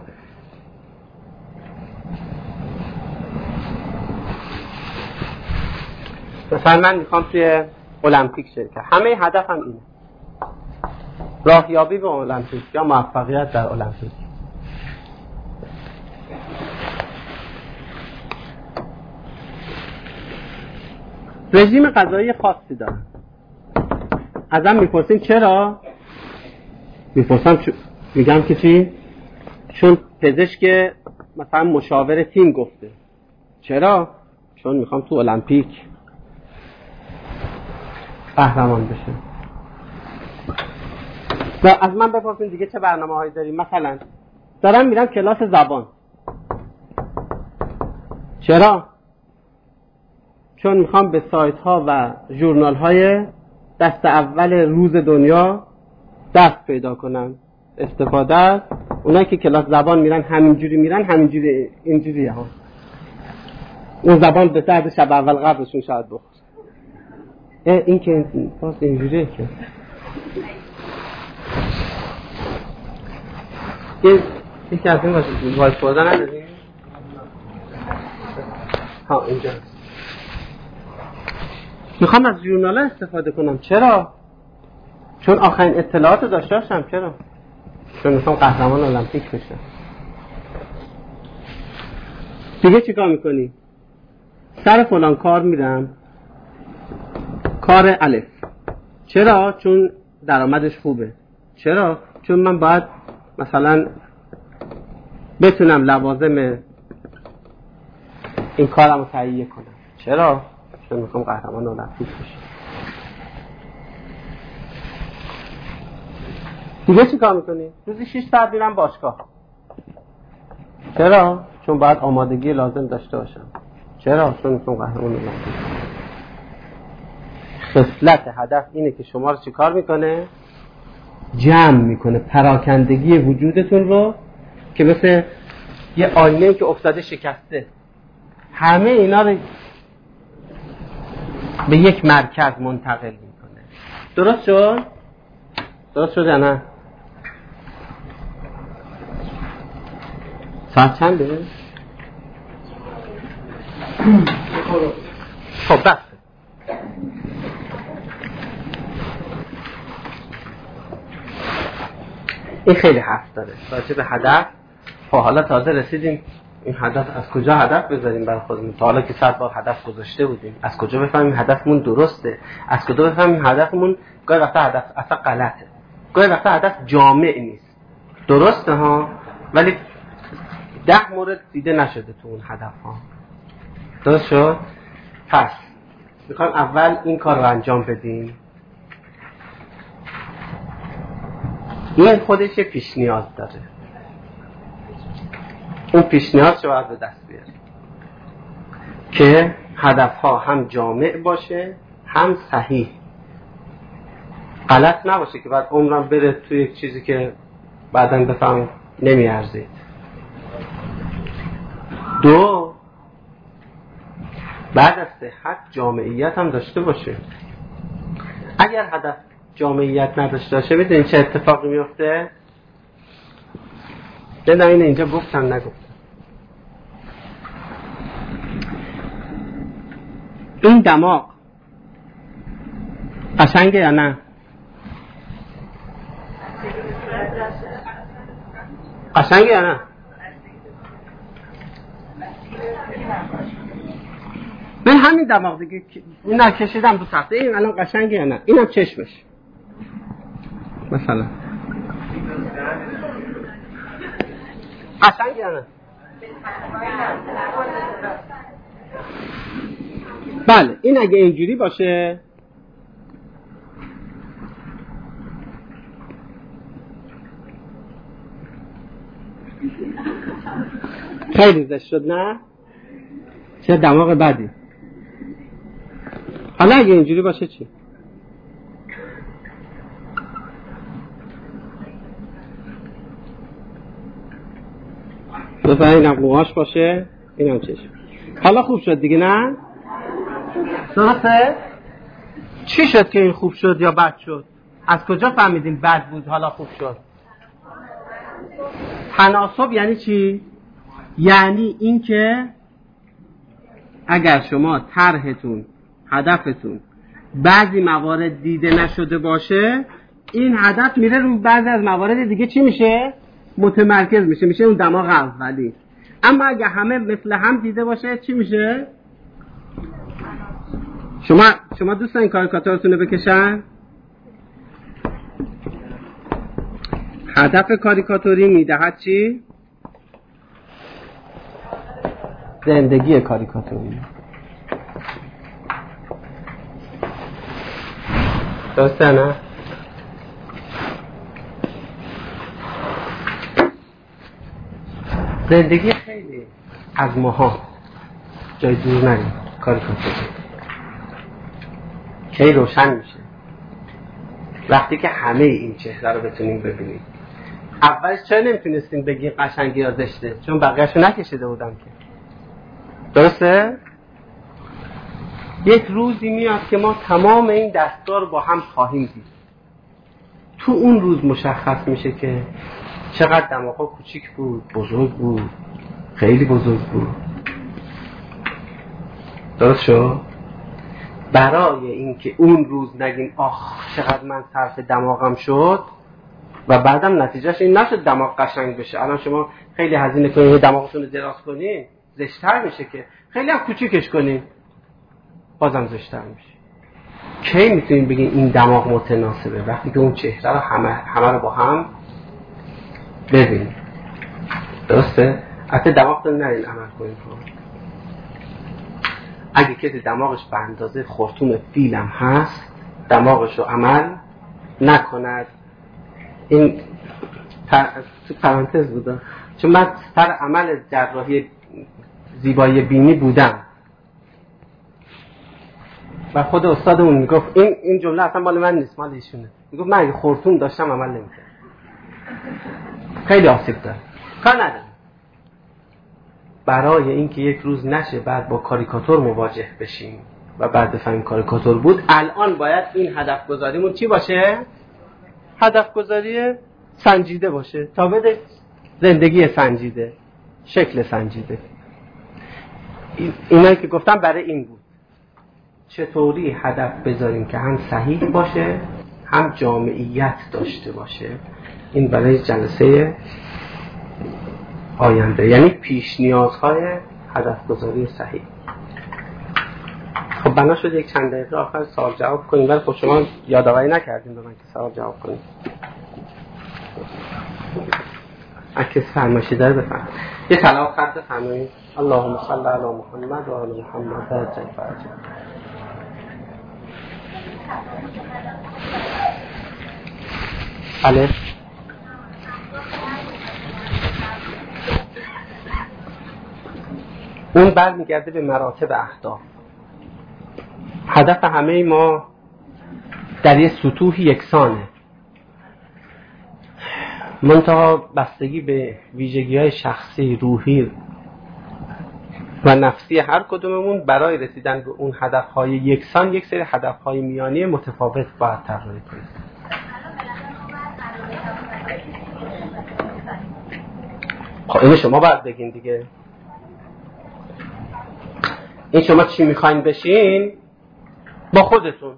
مثلا من میخوام توی المپیک شرکت، همه هدفم هم اینه، راهیابی به المپیک یا موفقیت در المپیک. رژیم غذایی خاصی دارم. ازم میپرسین چرا؟ میپرسم چ... میگم که چی؟ چون پزشک مثلا مشاور تیم گفته. چرا؟ چون میخوام تو المپیک قهرمان بشه. و از من بپرسین دیگه چه برنامه هایی داریم؟ مثلا دارم میرم کلاس زبان. چرا؟ چون میخوام به سایت ها و ژورنال های دست اول روز دنیا دست پیدا کنم. استفاده از اونایی که کلاس زبان میرن همینجوری میرن، همینجوری اینجوریه ها. اون زبان به درد شب اول قبلشون شاید بخور. این که باز اینجوریه که یه یکی از این باشه وایس بازا نداریم؟ ها اینجا میخوام از ژورنال استفاده کنم. چرا؟ چون آخرین اطلاعات داشته باشم. چرا؟ چون میخوام قهرمان المپیک بشم. دیگه چیکار میکنی؟ سر فلان کار میرم، کار الف. چرا؟ چون درآمدش خوبه. چرا؟ چون من باید مثلا بتونم لوازم این کارم رو تهیه کنم. چرا؟ چون میخوام قهرمان المپیک بشم. دیگه چی کار میکنی؟ روزی شش ساعت میرم باشگاه. چرا؟ چون باید آمادگی لازم داشته باشم. چرا؟ چون میخوام قهرمان المپیک بشم. خصلت هدف اینه که شما رو چی کار میکنه؟ جمع میکنه پراکندگی وجودتون رو که مثل یه آینه که افتاده شکسته، همه اینا رو به یک مرکز منتقل میکنه. درست شد؟ درست شد یا نه؟ ساعت چنده؟ خب بس این خیلی حرف داره راجع به هدف. خب حالا تازه رسیدیم این هدف از کجا هدف بذاریم برای خودمون. تا حالا که صد بار هدف گذاشته بودیم، از کجا بفهمیم هدفمون درسته، از کجا بفهمیم هدفمون گاهی وقتا هدف اصلا غلطه، گاهی وقتا هدف جامع نیست. درسته ها، ولی ده مورد دیده نشده تو اون هدف ها. درست شد؟ پس میخوایم اول این کار رو انجام بدیم. این خودش یه پیش نیاز داره. اون پیش نیاز رو باید به دست بیاره که هدفها هم جامع باشه هم صحیح. غلط نباشه که بعد عمرم بره توی یک چیزی که بعداً بفهم نمیارزید. دو، بعد از صحت جامعیت هم داشته باشه. اگر هدف جامعیت نداشته باشه میدونین چه اتفاقی میفته؟ نمیدونم اینه اینجا گفتم نگفتم. این دماغ قشنگه یا نه؟ قشنگه یا نه؟ من همین دماغ دیگه این نکشیدم تو تخته. این الان قشنگه یا نه؟ اینم چشمش مثلا قشنگه یا نه؟ بله این اگه اینجوری باشه خیلی زشت شد نه؟ چه دماغ بدی. حالا اگه اینجوری باشه چی؟ مثلا اینم قوهاش باشه اینم چشم. حالا خوب شد دیگه نه؟ درسته؟ چی شد که این خوب شد یا بد شد؟ از کجا فهمیدیم بد بود حالا خوب شد؟ تناسب یعنی چی؟ یعنی این که اگر شما طرحتون هدفتون بعضی موارد دیده نشده باشه، این هدف میره رو بعضی از موارد دیگه چی میشه؟ متمرکز میشه، میشه اون دماغ اولی. اما اگه همه مثل هم دیده باشه چی میشه؟ شما شما دوستان این کاریکاتورتون رو بکشن. هدف کاریکاتوری میدهد چی؟ زندگی کاریکاتوری. درسته نه؟ زندگی خیلی از ماها جای دور نریم. کاریکاتوری خیلی روشن میشه وقتی که همه این چهره رو بتونیم ببینیم. اولش چرا نمیتونستیم بگیم قشنگی یا زشته؟ چون بقیه‌شو نکشیده بودم که. درسته؟ یک روزی میاد که ما تمام این دستگاه رو با هم خواهیم دید. تو اون روز مشخص میشه که چقدر دماغا کوچیک بود، بزرگ بود، خیلی بزرگ بود. درست شد؟ برای اینکه اون روز نگیم آخ چقدر من صرف دماغم شد و بعدم نتیجهش این نشد دماغ قشنگ بشه. الان شما خیلی هزینه کنید دماغتون رو دراز کنید، زشت‌تر میشه که خیلی هم کوچیکش کنین بازم زشت‌تر میشه. کی میتونیم بگیم این دماغ متناسبه؟ وقتی که اون چهره رو همه همه رو با هم ببینیم. درسته؟ حتی دماغ رو نرین عمل کنیم. اگه کسی دماغش به اندازه خرطوم فیل هم هست دماغش رو عمل نکند. این تو پرانتز بوده چون من سر عمل جراحی زیبایی بینی بودم و خود استادمون میگفت این این جمله اصلا مال من نیست، مال ایشونه. میگفت من اگه خرطوم داشتم عمل نمی‌کردم. خیلی آسیب داره. کار نداره. برای اینکه یک روز نشه بعد با کاریکاتور مواجه بشیم و بعد بفهمیم کاریکاتور بود، الان باید این هدف گذاریمون چی باشه؟ هدف گذاری سنجیده باشه تا بده زندگی سنجیده، شکل سنجیده. اینایی که گفتم برای این بود چطوری هدف بذاریم که هم صحیح باشه هم جامعیت داشته باشه. این برای جلسه آینده، یعنی پیش نیازهای هدف گذاری صحیح. خب بنا شد یک چند دقیقه آخر سوال جواب کنیم، ولی خب شما یادآوری نکردین به من که سوال جواب کنیم. اگه فرمایشی داره بفرمایید. یه صلوات خط بفرمایید. اللهم صل علی محمد و آل محمد عجل فرجه. بله. اون برمیگرده به مراتب اهداف. هدف همه ما در یه سطوح یکسانه، منتها بستگی به ویژگی‌های شخصی، روحی و نفسی هر کدوممون برای رسیدن به اون هدف‌های یکسان یک سری هدف‌های میانی متفاوت باید طراحی کنیم. خب اینو شما باید بگین دیگه. این شما چی میخواین بشین با خودتون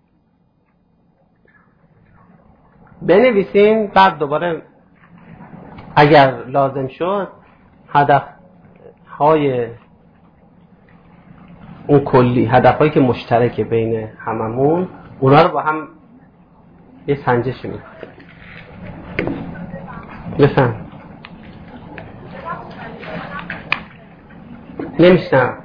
بنویسین، بعد دوباره اگر لازم شد هدف های اون کلی، هدف هایی که مشترکه بین هممون، اونا رو با هم یه سنجش میکنیم. بفهم نمیشنم.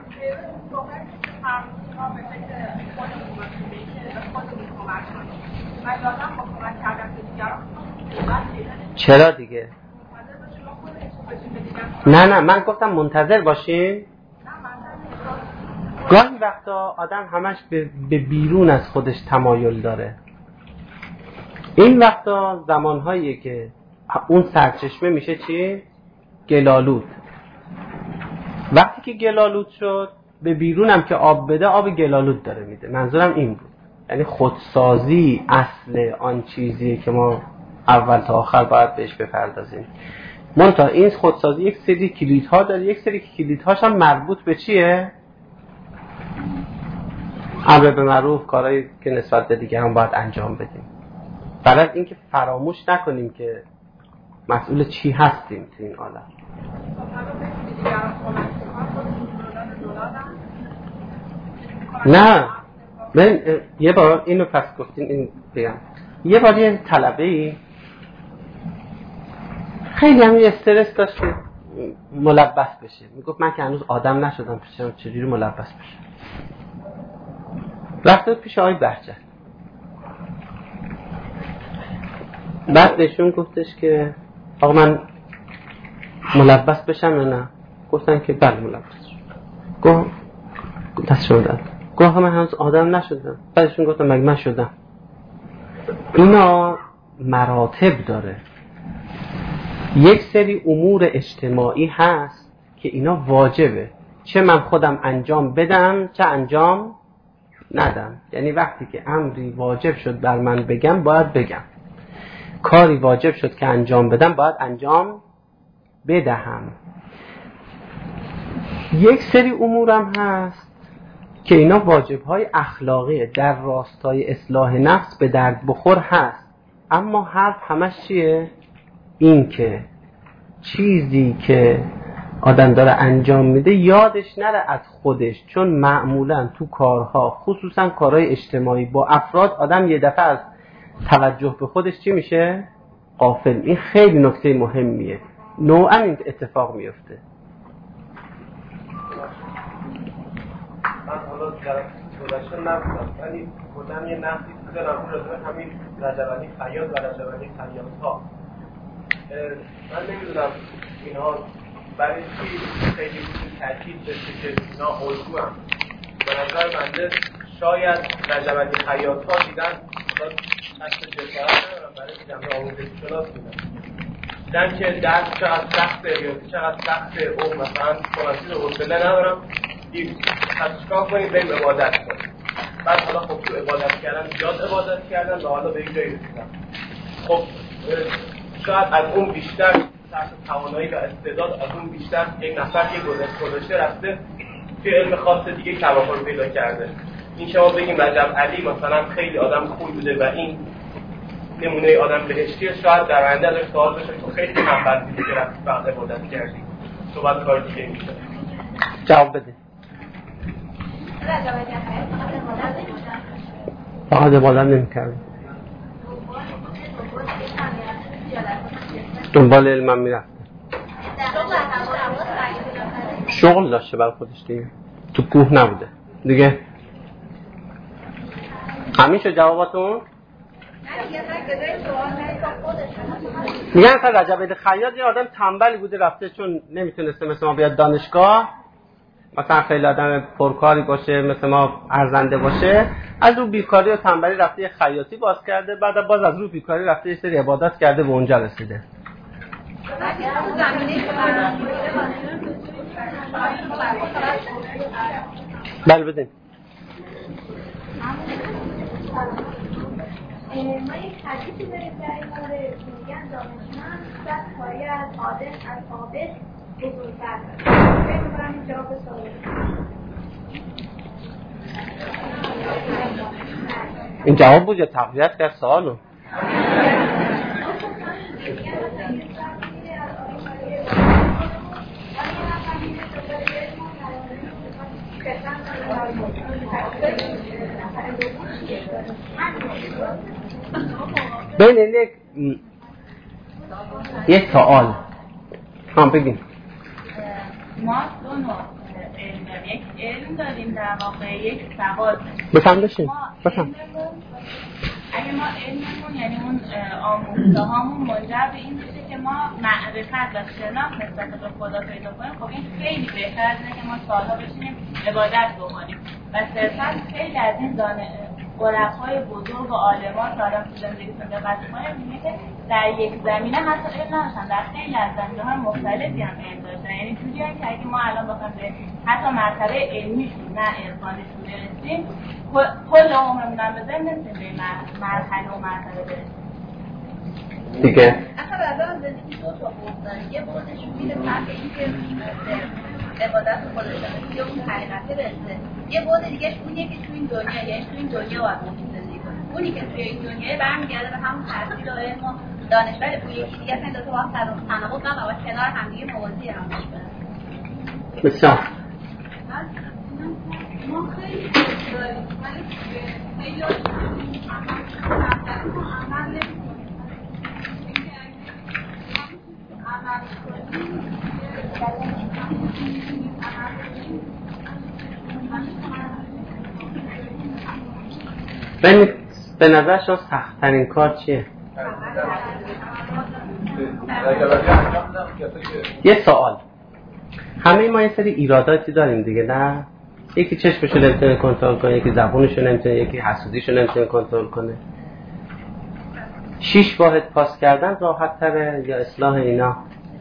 چرا دیگه؟ نه نه من گفتم منتظر باشین. گاهی وقتا آدم همش به, به بیرون از خودش تمایل داره. این وقتا زمانهاییه که اون سرچشمه میشه چی؟ گلالود. وقتی که گلالود شد به بیرونم که آب بده آب گلالود داره میده. منظورم این بود، یعنی خودسازی اصل آن چیزیه که ما اول تا آخر باید بهش بپردازیم. منتها این خودسازی یک سری کلیدها داره، یک سری کلیدهاش هم مربوط به چیه؟ امر به معروف، کارهایی که نسبت به دیگران باید انجام بدیم. برای اینکه فراموش نکنیم که مسئول چی هستیم تو این عالم. نه من یه بار اینو پس گفتین این بگم. یه بار یه طلبه‌ای خیلی همین استرس داشت که ملبس بشه. میگفت من که هنوز آدم نشدم پیشم چجوری ملبس بشه. رفته پیش آقای بهجت، بعد بهشون گفتش که آقا من ملبس بشم یا نه؟ گفتن که بله ملبس شد. گفت دست شما داد. گفت من هنوز آدم نشدم. بعدشون گفتم مگه من شدم. اینا مراتب داره. یک سری امور اجتماعی هست که اینا واجبه، چه من خودم انجام بدم چه انجام ندم. یعنی وقتی که امری واجب شد بر من بگم باید بگم، کاری واجب شد که انجام بدم باید انجام بدهم. یک سری امورم هست که اینا واجب‌های اخلاقیه، در راستای اصلاح نفس به درد بخور هست. اما حرف همش چیه؟ این که چیزی که آدم داره انجام میده یادش نره از خودش، چون معمولا تو کارها خصوصا کارهای اجتماعی با افراد آدم یه دفعه از توجه به خودش چی میشه؟ غافل. این خیلی نکته مهمیه، نوعا این اتفاق میفته. من حالا در گذشته نبودم ولی بودم یه نقدی تو دارم راجع به همین رجب علی خیاط و رجب علی خیاط‌ها. من نمیدونم اینا برای چی خیلی تاکید بشه که اینا الگوان. به نظر بنده شاید رجب علی خیاط‌ها دیدن اصلا جسارت ندارم برای جمعه آموزش شناس میدن دیدن که درس چقدر سخته یا چقدر سخته او مثلا فرانسی رو حوصله ندارم پس چیکار کنید بریم عبادت کنیم. بعد حالا خب تو عبادت کردن زیاد عبادت کردن و حالا به یک جایی رسیدن. خب شاید از اون بیشتر تحت توانایی و استعداد از اون بیشتر یک نفر یک گذشته رفته توی علم خاص دیگه کمال پیدا کرده. این شما بگیم رجب علی مثلا خیلی آدم خوبی بوده و این نمونه آدم بهشتیه، شاید در آینده ازش سوال بشه تو خیلی منبع دیگه رفتی فقط عبادت کردی تو بعد کار دیگه میشه. جواب بده. فقط عبادت نمی‌کرد، دنبال علم هم میرفت، شغل داشته برای خودش دیگه، تو کوه نبوده دیگه. همین شد جواباتون؟ میگن اصلا رجب علی خیاط یه آدم تنبلی بوده رفته چون نمیتونسته مثل ما بیاد دانشگاه، مثلا خیلی آدم پرکاری باشه مثل ما ارزنده باشه، از رو بیکاری و تنبلی رفته یه خیاطی باز کرده، بعد باز از رو بیکاری رفته یه سری عبادت کرده به اونجا رسیده. بله بدین. ما یک حدیثی داریم در این مورد که میگن دانشمند صد پایه از عادل از عابد بزرگتر است. فکر می‌کنم این جواب سواله. این جواب بود یا تقویت کرد سوالو؟ بین یک یک سوال هم بگیم. ما دو نوع علم داریم، یک علم داریم در واقع یک سواد. بفهم بشین بفهم. اگه ما علممون یعنی اون آموزه هامون منجر به این میشه که ما معرفت و شناخت نسبت به خدا پیدا کنیم، خب این خیلی بهتر از اینه که ما سالها بشینیم عبادت بکنیم و صرفا خیلی از این دانه عرفای بزرگ و عالمان که آدم تو زندگیتون دقت کنه میگه که در یک زمینه حتی علم نداشتن، در خیلی از زمینه‌های مختلفی هم علم داشتن. یعنی جوریه که اگه ما الان بخوایم به حتی مرتبه علمیشون نه عرفانیشون برسیم کل عمرمون هم بذاریم نمیتونیم به این مرحله و مرتبه برسیم دیگه. اصلا برای زندگی دو تا بود داریم، یه بودش میره فرق این که عبادت خودشانه یا اون حقیقته برسه، یه بود دیگهش اونیه که تو این دنیا یعنی تو این دنیا باید ممکن زندگی کنه، اونی که توی این دنیا برمیگرده به همون تحصیل و علم و دانش، ولی اون یکی دیگه اصلا دو تا باید تناقض نه باید کنار همدیگه موازی هم باشه. بسیار ما خیلی داریم ولی خیلی عمل نمی‌کنیم. عمل کنیم به به نظر شما سخت‌ترین کار چیه؟ یه سوال، همه ما یه سری ایراداتی داریم دیگه نه؟ یکی چشمشو نمیتونه کنترل کنه، یکی زبونشو نمیتونه، یکی حسودیشو نمیتونه کنترل کنه. شش واحد پاس کردن راحت تره یا اصلاح اینا؟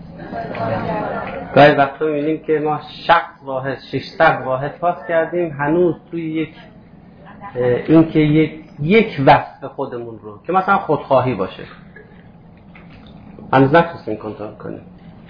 گاهی وقتا میبینیم که ما شصت واحد ششصد واحد پاس کردیم هنوز توی یک این که یک یک وصف خودمون رو که مثلا خودخواهی باشه هنوز نتونستیم کنترل کنیم.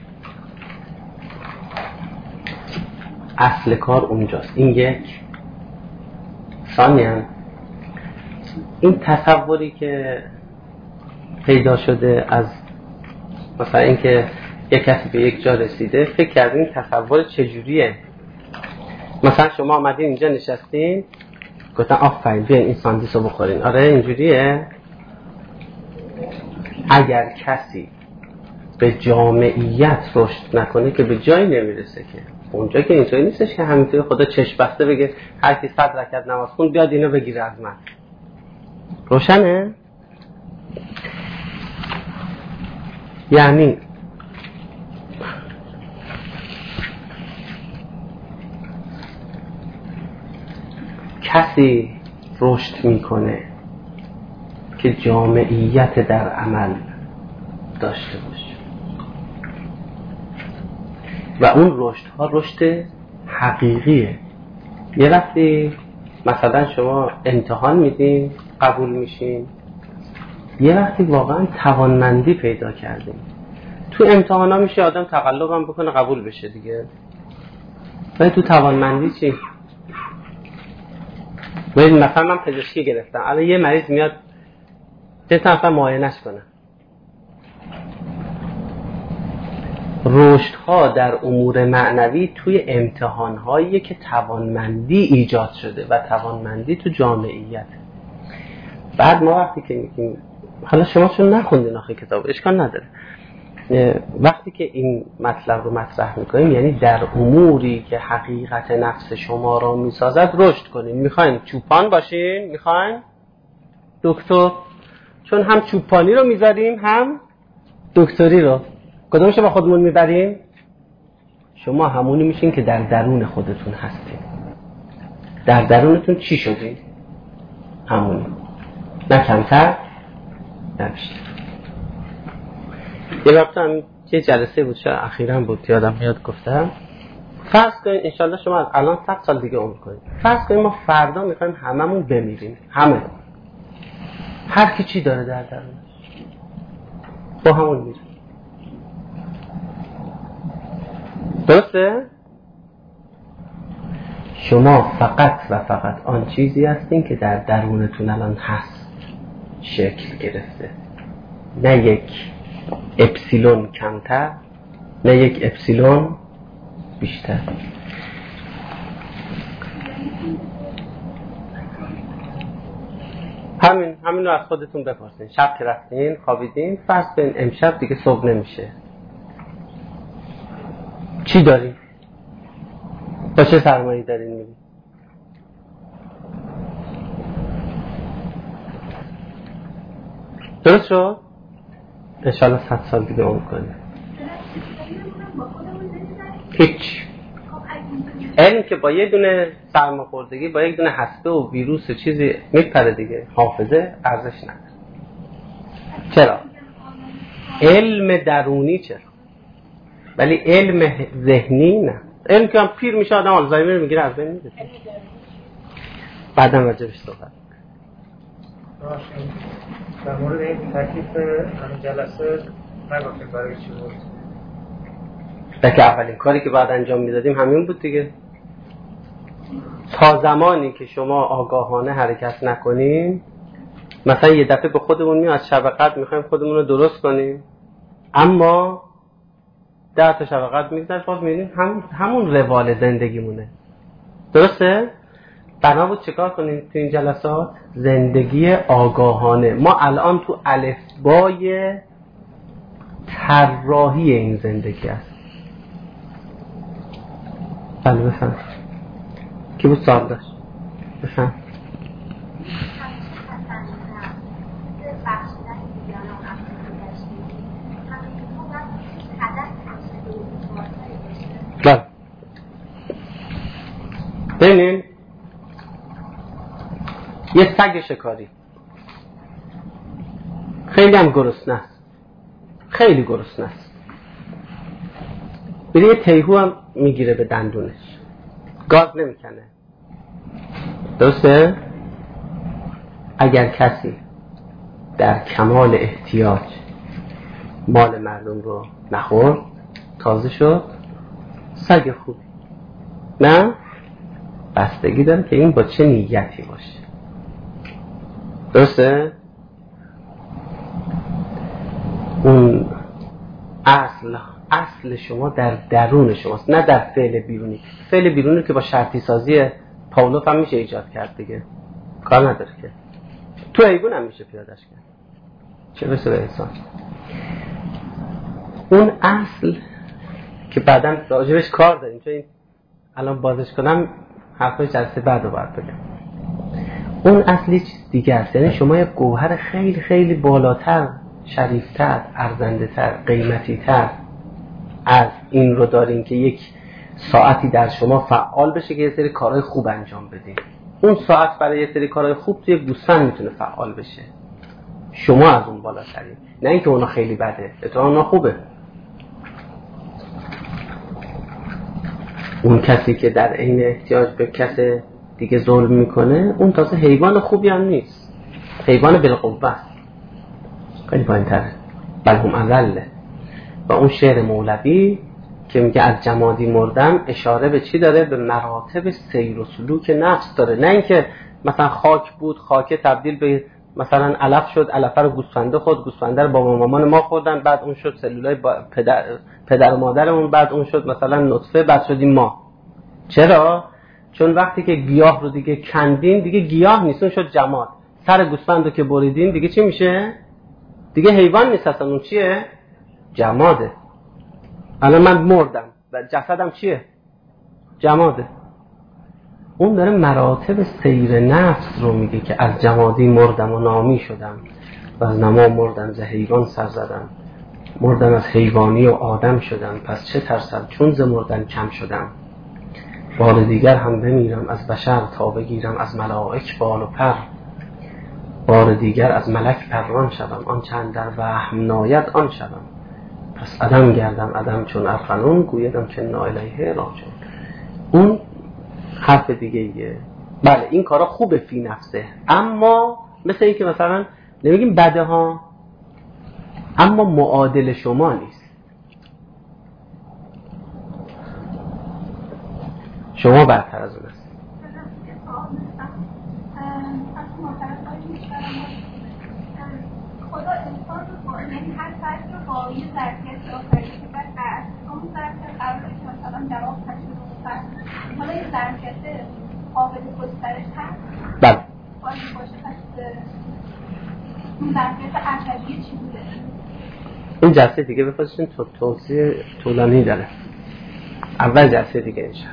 اصل کار اونجاست. این یک ثانیاً این تصوری که پیدا شده از مثلا اینکه یک کسی به یک جا رسیده فکر کردین تصور چجوریه؟ مثلا شما آمدین اینجا نشستین گفتن آفرین بیاین این ساندویچ رو بخورین. آره اینجوریه. اگر کسی به جامعیت رشد نکنه که به جایی نمیرسه. که اونجا که اینطوری نیستش که همینطوری خدا چشم بسته بگه هر کی صد رکعت نماز خون بیاد اینو بگیره از من. روشنه؟ یعنی کسی رشد میکنه که جامعیت در عمل داشته باشه و اون رشد ها رشد حقیقیه. یه وقتی مثلا شما امتحان میدین قبول میشین، یه وقتی واقعا توانمندی پیدا کردین. تو امتحان ها میشه آدم تقلب هم بکنه قبول بشه دیگه، ولی تو توانمندی چی؟ ببین مثلا من پزشکی گرفتم، الان یه مریض میاد سه تا نفر معاینش کنه. رشدها در امور معنوی توی امتحان‌هایی که توانمندی ایجاد شده و توانمندی تو جامعیت. بعد ما وقتی که میگیم، حالا شما چون نخوندین آخه کتاب اشکال نداره، وقتی که این مطلب رو مطرح میکنیم یعنی در اموری که حقیقت نفس شما را میسازد رشد کنین. میخواین چوپان باشین، میخواین دکتر، چون هم چوپانی رو میذاریم هم دکتری رو، کدومش با خودمون میبریم؟ شما همونی میشین که در درون خودتون هستین. در درونتون چی شدین؟ همونی، نه کمتر نه بیشتر. یه وقت هم یه جلسه بود، شاید اخیراً بود یادم میاد گفتم، فرض کنید انشالله شما از الان صد سال دیگه عمر کنید، فرض کنید ما فردا میخوایم هممون بمیریم، همه، هر کی چی داره در درونش با همون میره. درسته؟ شما فقط و فقط آن چیزی هستین که در درونتون الان هست، شکل گرفته، نه یک اپسیلون کمتر نه یک اپسیلون بیشتر. همین همین رو از خودتون بپرسین. شب که رفتین خوابیدین، فرض کنین امشب دیگه صبح نمیشه، چی دارین؟ با چه سرمایه‌ای دارین میرین؟ درست شد؟ انشالله صد سال دیگه عمر کنیم. هیچ علم که با یه دونه سرماخوردگی با یک دونه هسته و ویروس و چیزی میپره دیگه، حافظه ارزش نداره. چرا؟ علم درونی چرا؟ ولی علم ذهنی نه. علم که هم پیر میشه آدم آلزایمر میگیره از بین میره. بعدم راجعش صحبت. در مورد این تکلیف همین جلسه نگفتیم برای چی بود؟ که اولین کاری که بعد انجام میدادیم همین بود دیگه. تا زمانی که شما آگاهانه حرکت نکنین، مثلا یه دفعه به خودمون میاد از شب قدر میخوایم خودمون رو درست کنیم، اما ده تا شب قدر میگذره باز میبینیم هم همون روال زندگیمونه. درسته؟ بنا بود چیکار کنیم تو این جلسات؟ زندگی آگاهانه. ما الان تو الفبای طراحی این زندگی است. بله بفهم. کی بود سوال داشت؟ بفهم. بله. ببینین یه سگ شکاری خیلی هم گرسنه است، خیلی گرسنه است، ببین یه تیهو هم میگیره به دندونش، گاز نمیکنه. درسته؟ اگر کسی در کمال احتیاج مال مردم رو نخورد تازه شد سگ خوبی، نه؟ بستگی داره که این با چه نیتی باشه. درسته؟ اون اصل اصل شما در درون شماست، نه در فعل بیرونی. فعل بیرونی که با شرطی سازی پاولوف هم میشه ایجاد کرد دیگه، کار نداره که. تو حیوان هم میشه پیادش کرد، چه برسه به انسان. اون اصل که بعداً راجبش کار داریم، چون این الان بازش کنم حرفای جلسه بعد رو باید بگم. اون اصلی چیز دیگه است، یعنی شما یک گوهر خیلی خیلی بالاتر، شریفتر، ارزنده‌تر، قیمتی‌تر از این رو دارین که یک ساعتی در شما فعال بشه که یه سری کارهای خوب انجام بدین. اون ساعت برای یه سری کارهای خوب توی گوسفند میتونه فعال بشه. شما از اون بالاترین، نه اینکه اونا خیلی بده، اتفاقا اونا خوبه. اون کسی که در عین احتیاج به کس دیگه ظلم میکنه، اون تازه حیوان خوبی هم نیست، حیوان بالقوه، خیلی پایین‌تره، بل هم اذله. و اون شعر مولوی که میگه از جمادی مردم، اشاره به چی داره؟ به مراتب سیر و سلوک نفس داره. نه اینکه مثلا خاک بود، خاک تبدیل به مثلا علف شد، علفه رو گوسفنده خورد، گوسفنده رو بابا مامان ما خوردن، بعد اون شد سلولای پدر پدر و مادرمون، بعد اون شد مثلا نطفه، بعد شدیم ما. چرا؟ چون وقتی که گیاه رو دیگه کندین، دیگه گیاه نیست، اون شد جماد. سر گوسفند رو که بریدین دیگه چی میشه؟ دیگه حیوان نیست اصلا، اون چیه؟ جماده. الان من مردم و جسدم چیه؟ جماده. اون داره مراتب سیر نفس رو میگه که از جمادی مردم و نامی شدم و از نما مردم ز حیوان سر زدم، مردم از حیوانی و آدم شدم، پس چه ترسم چون ز مردن کم شدم. بار دیگر هم بمیرم از بشر تا بگیرم از ملائک بال و پر. بار دیگر از ملک پران شدم، آن چند در وهم ناید آن شدم. پس عدم گردم عدم چون ارفنون، گویدم که ناالیه راجعون. اون حرف دیگه ایه. بله این کارا خوبه فی نفسه، اما مثل این که مثلا نمیگیم بده ها، اما معادل شما نیست. شما برتر از اون است. خدا انسان رو با یعنی هر فرد رو با یه ظرفیت آفریده که بعد از اون ظرفیت قراره که مثلا جواب تشکیل فرد، حالا یه ظرفیت قابل گسترش هست؟ بله. باید باشه پس اون ظرفیت ارشدی چی بوده؟ این جلسه دیگه بپرسین تو توضیح طولانی داره. اول جلسه دیگه انشاءالله.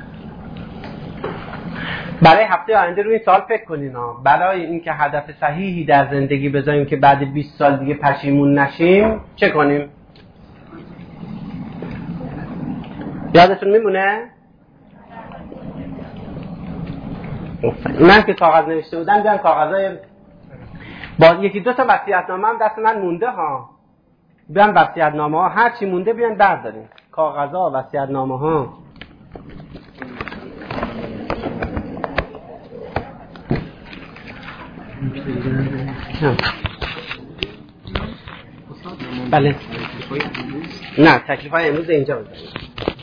برای هفته آینده روی این سوال فکر کنین ها. برای اینکه هدف صحیحی در زندگی بذاریم که بعد بیست سال دیگه پشیمون نشیم چه کنیم؟ یادتون میمونه؟ من که کاغذ نوشته بودم بیان کاغذای با یکی دو تا وصیت‌نامه هم دست من مونده ها. بیان وصیت‌نامه ها هر چی مونده بیان بردارین. کاغذها، وصیت‌نامه ها. بله. نه تکلیف های امروز اینجا بزنید.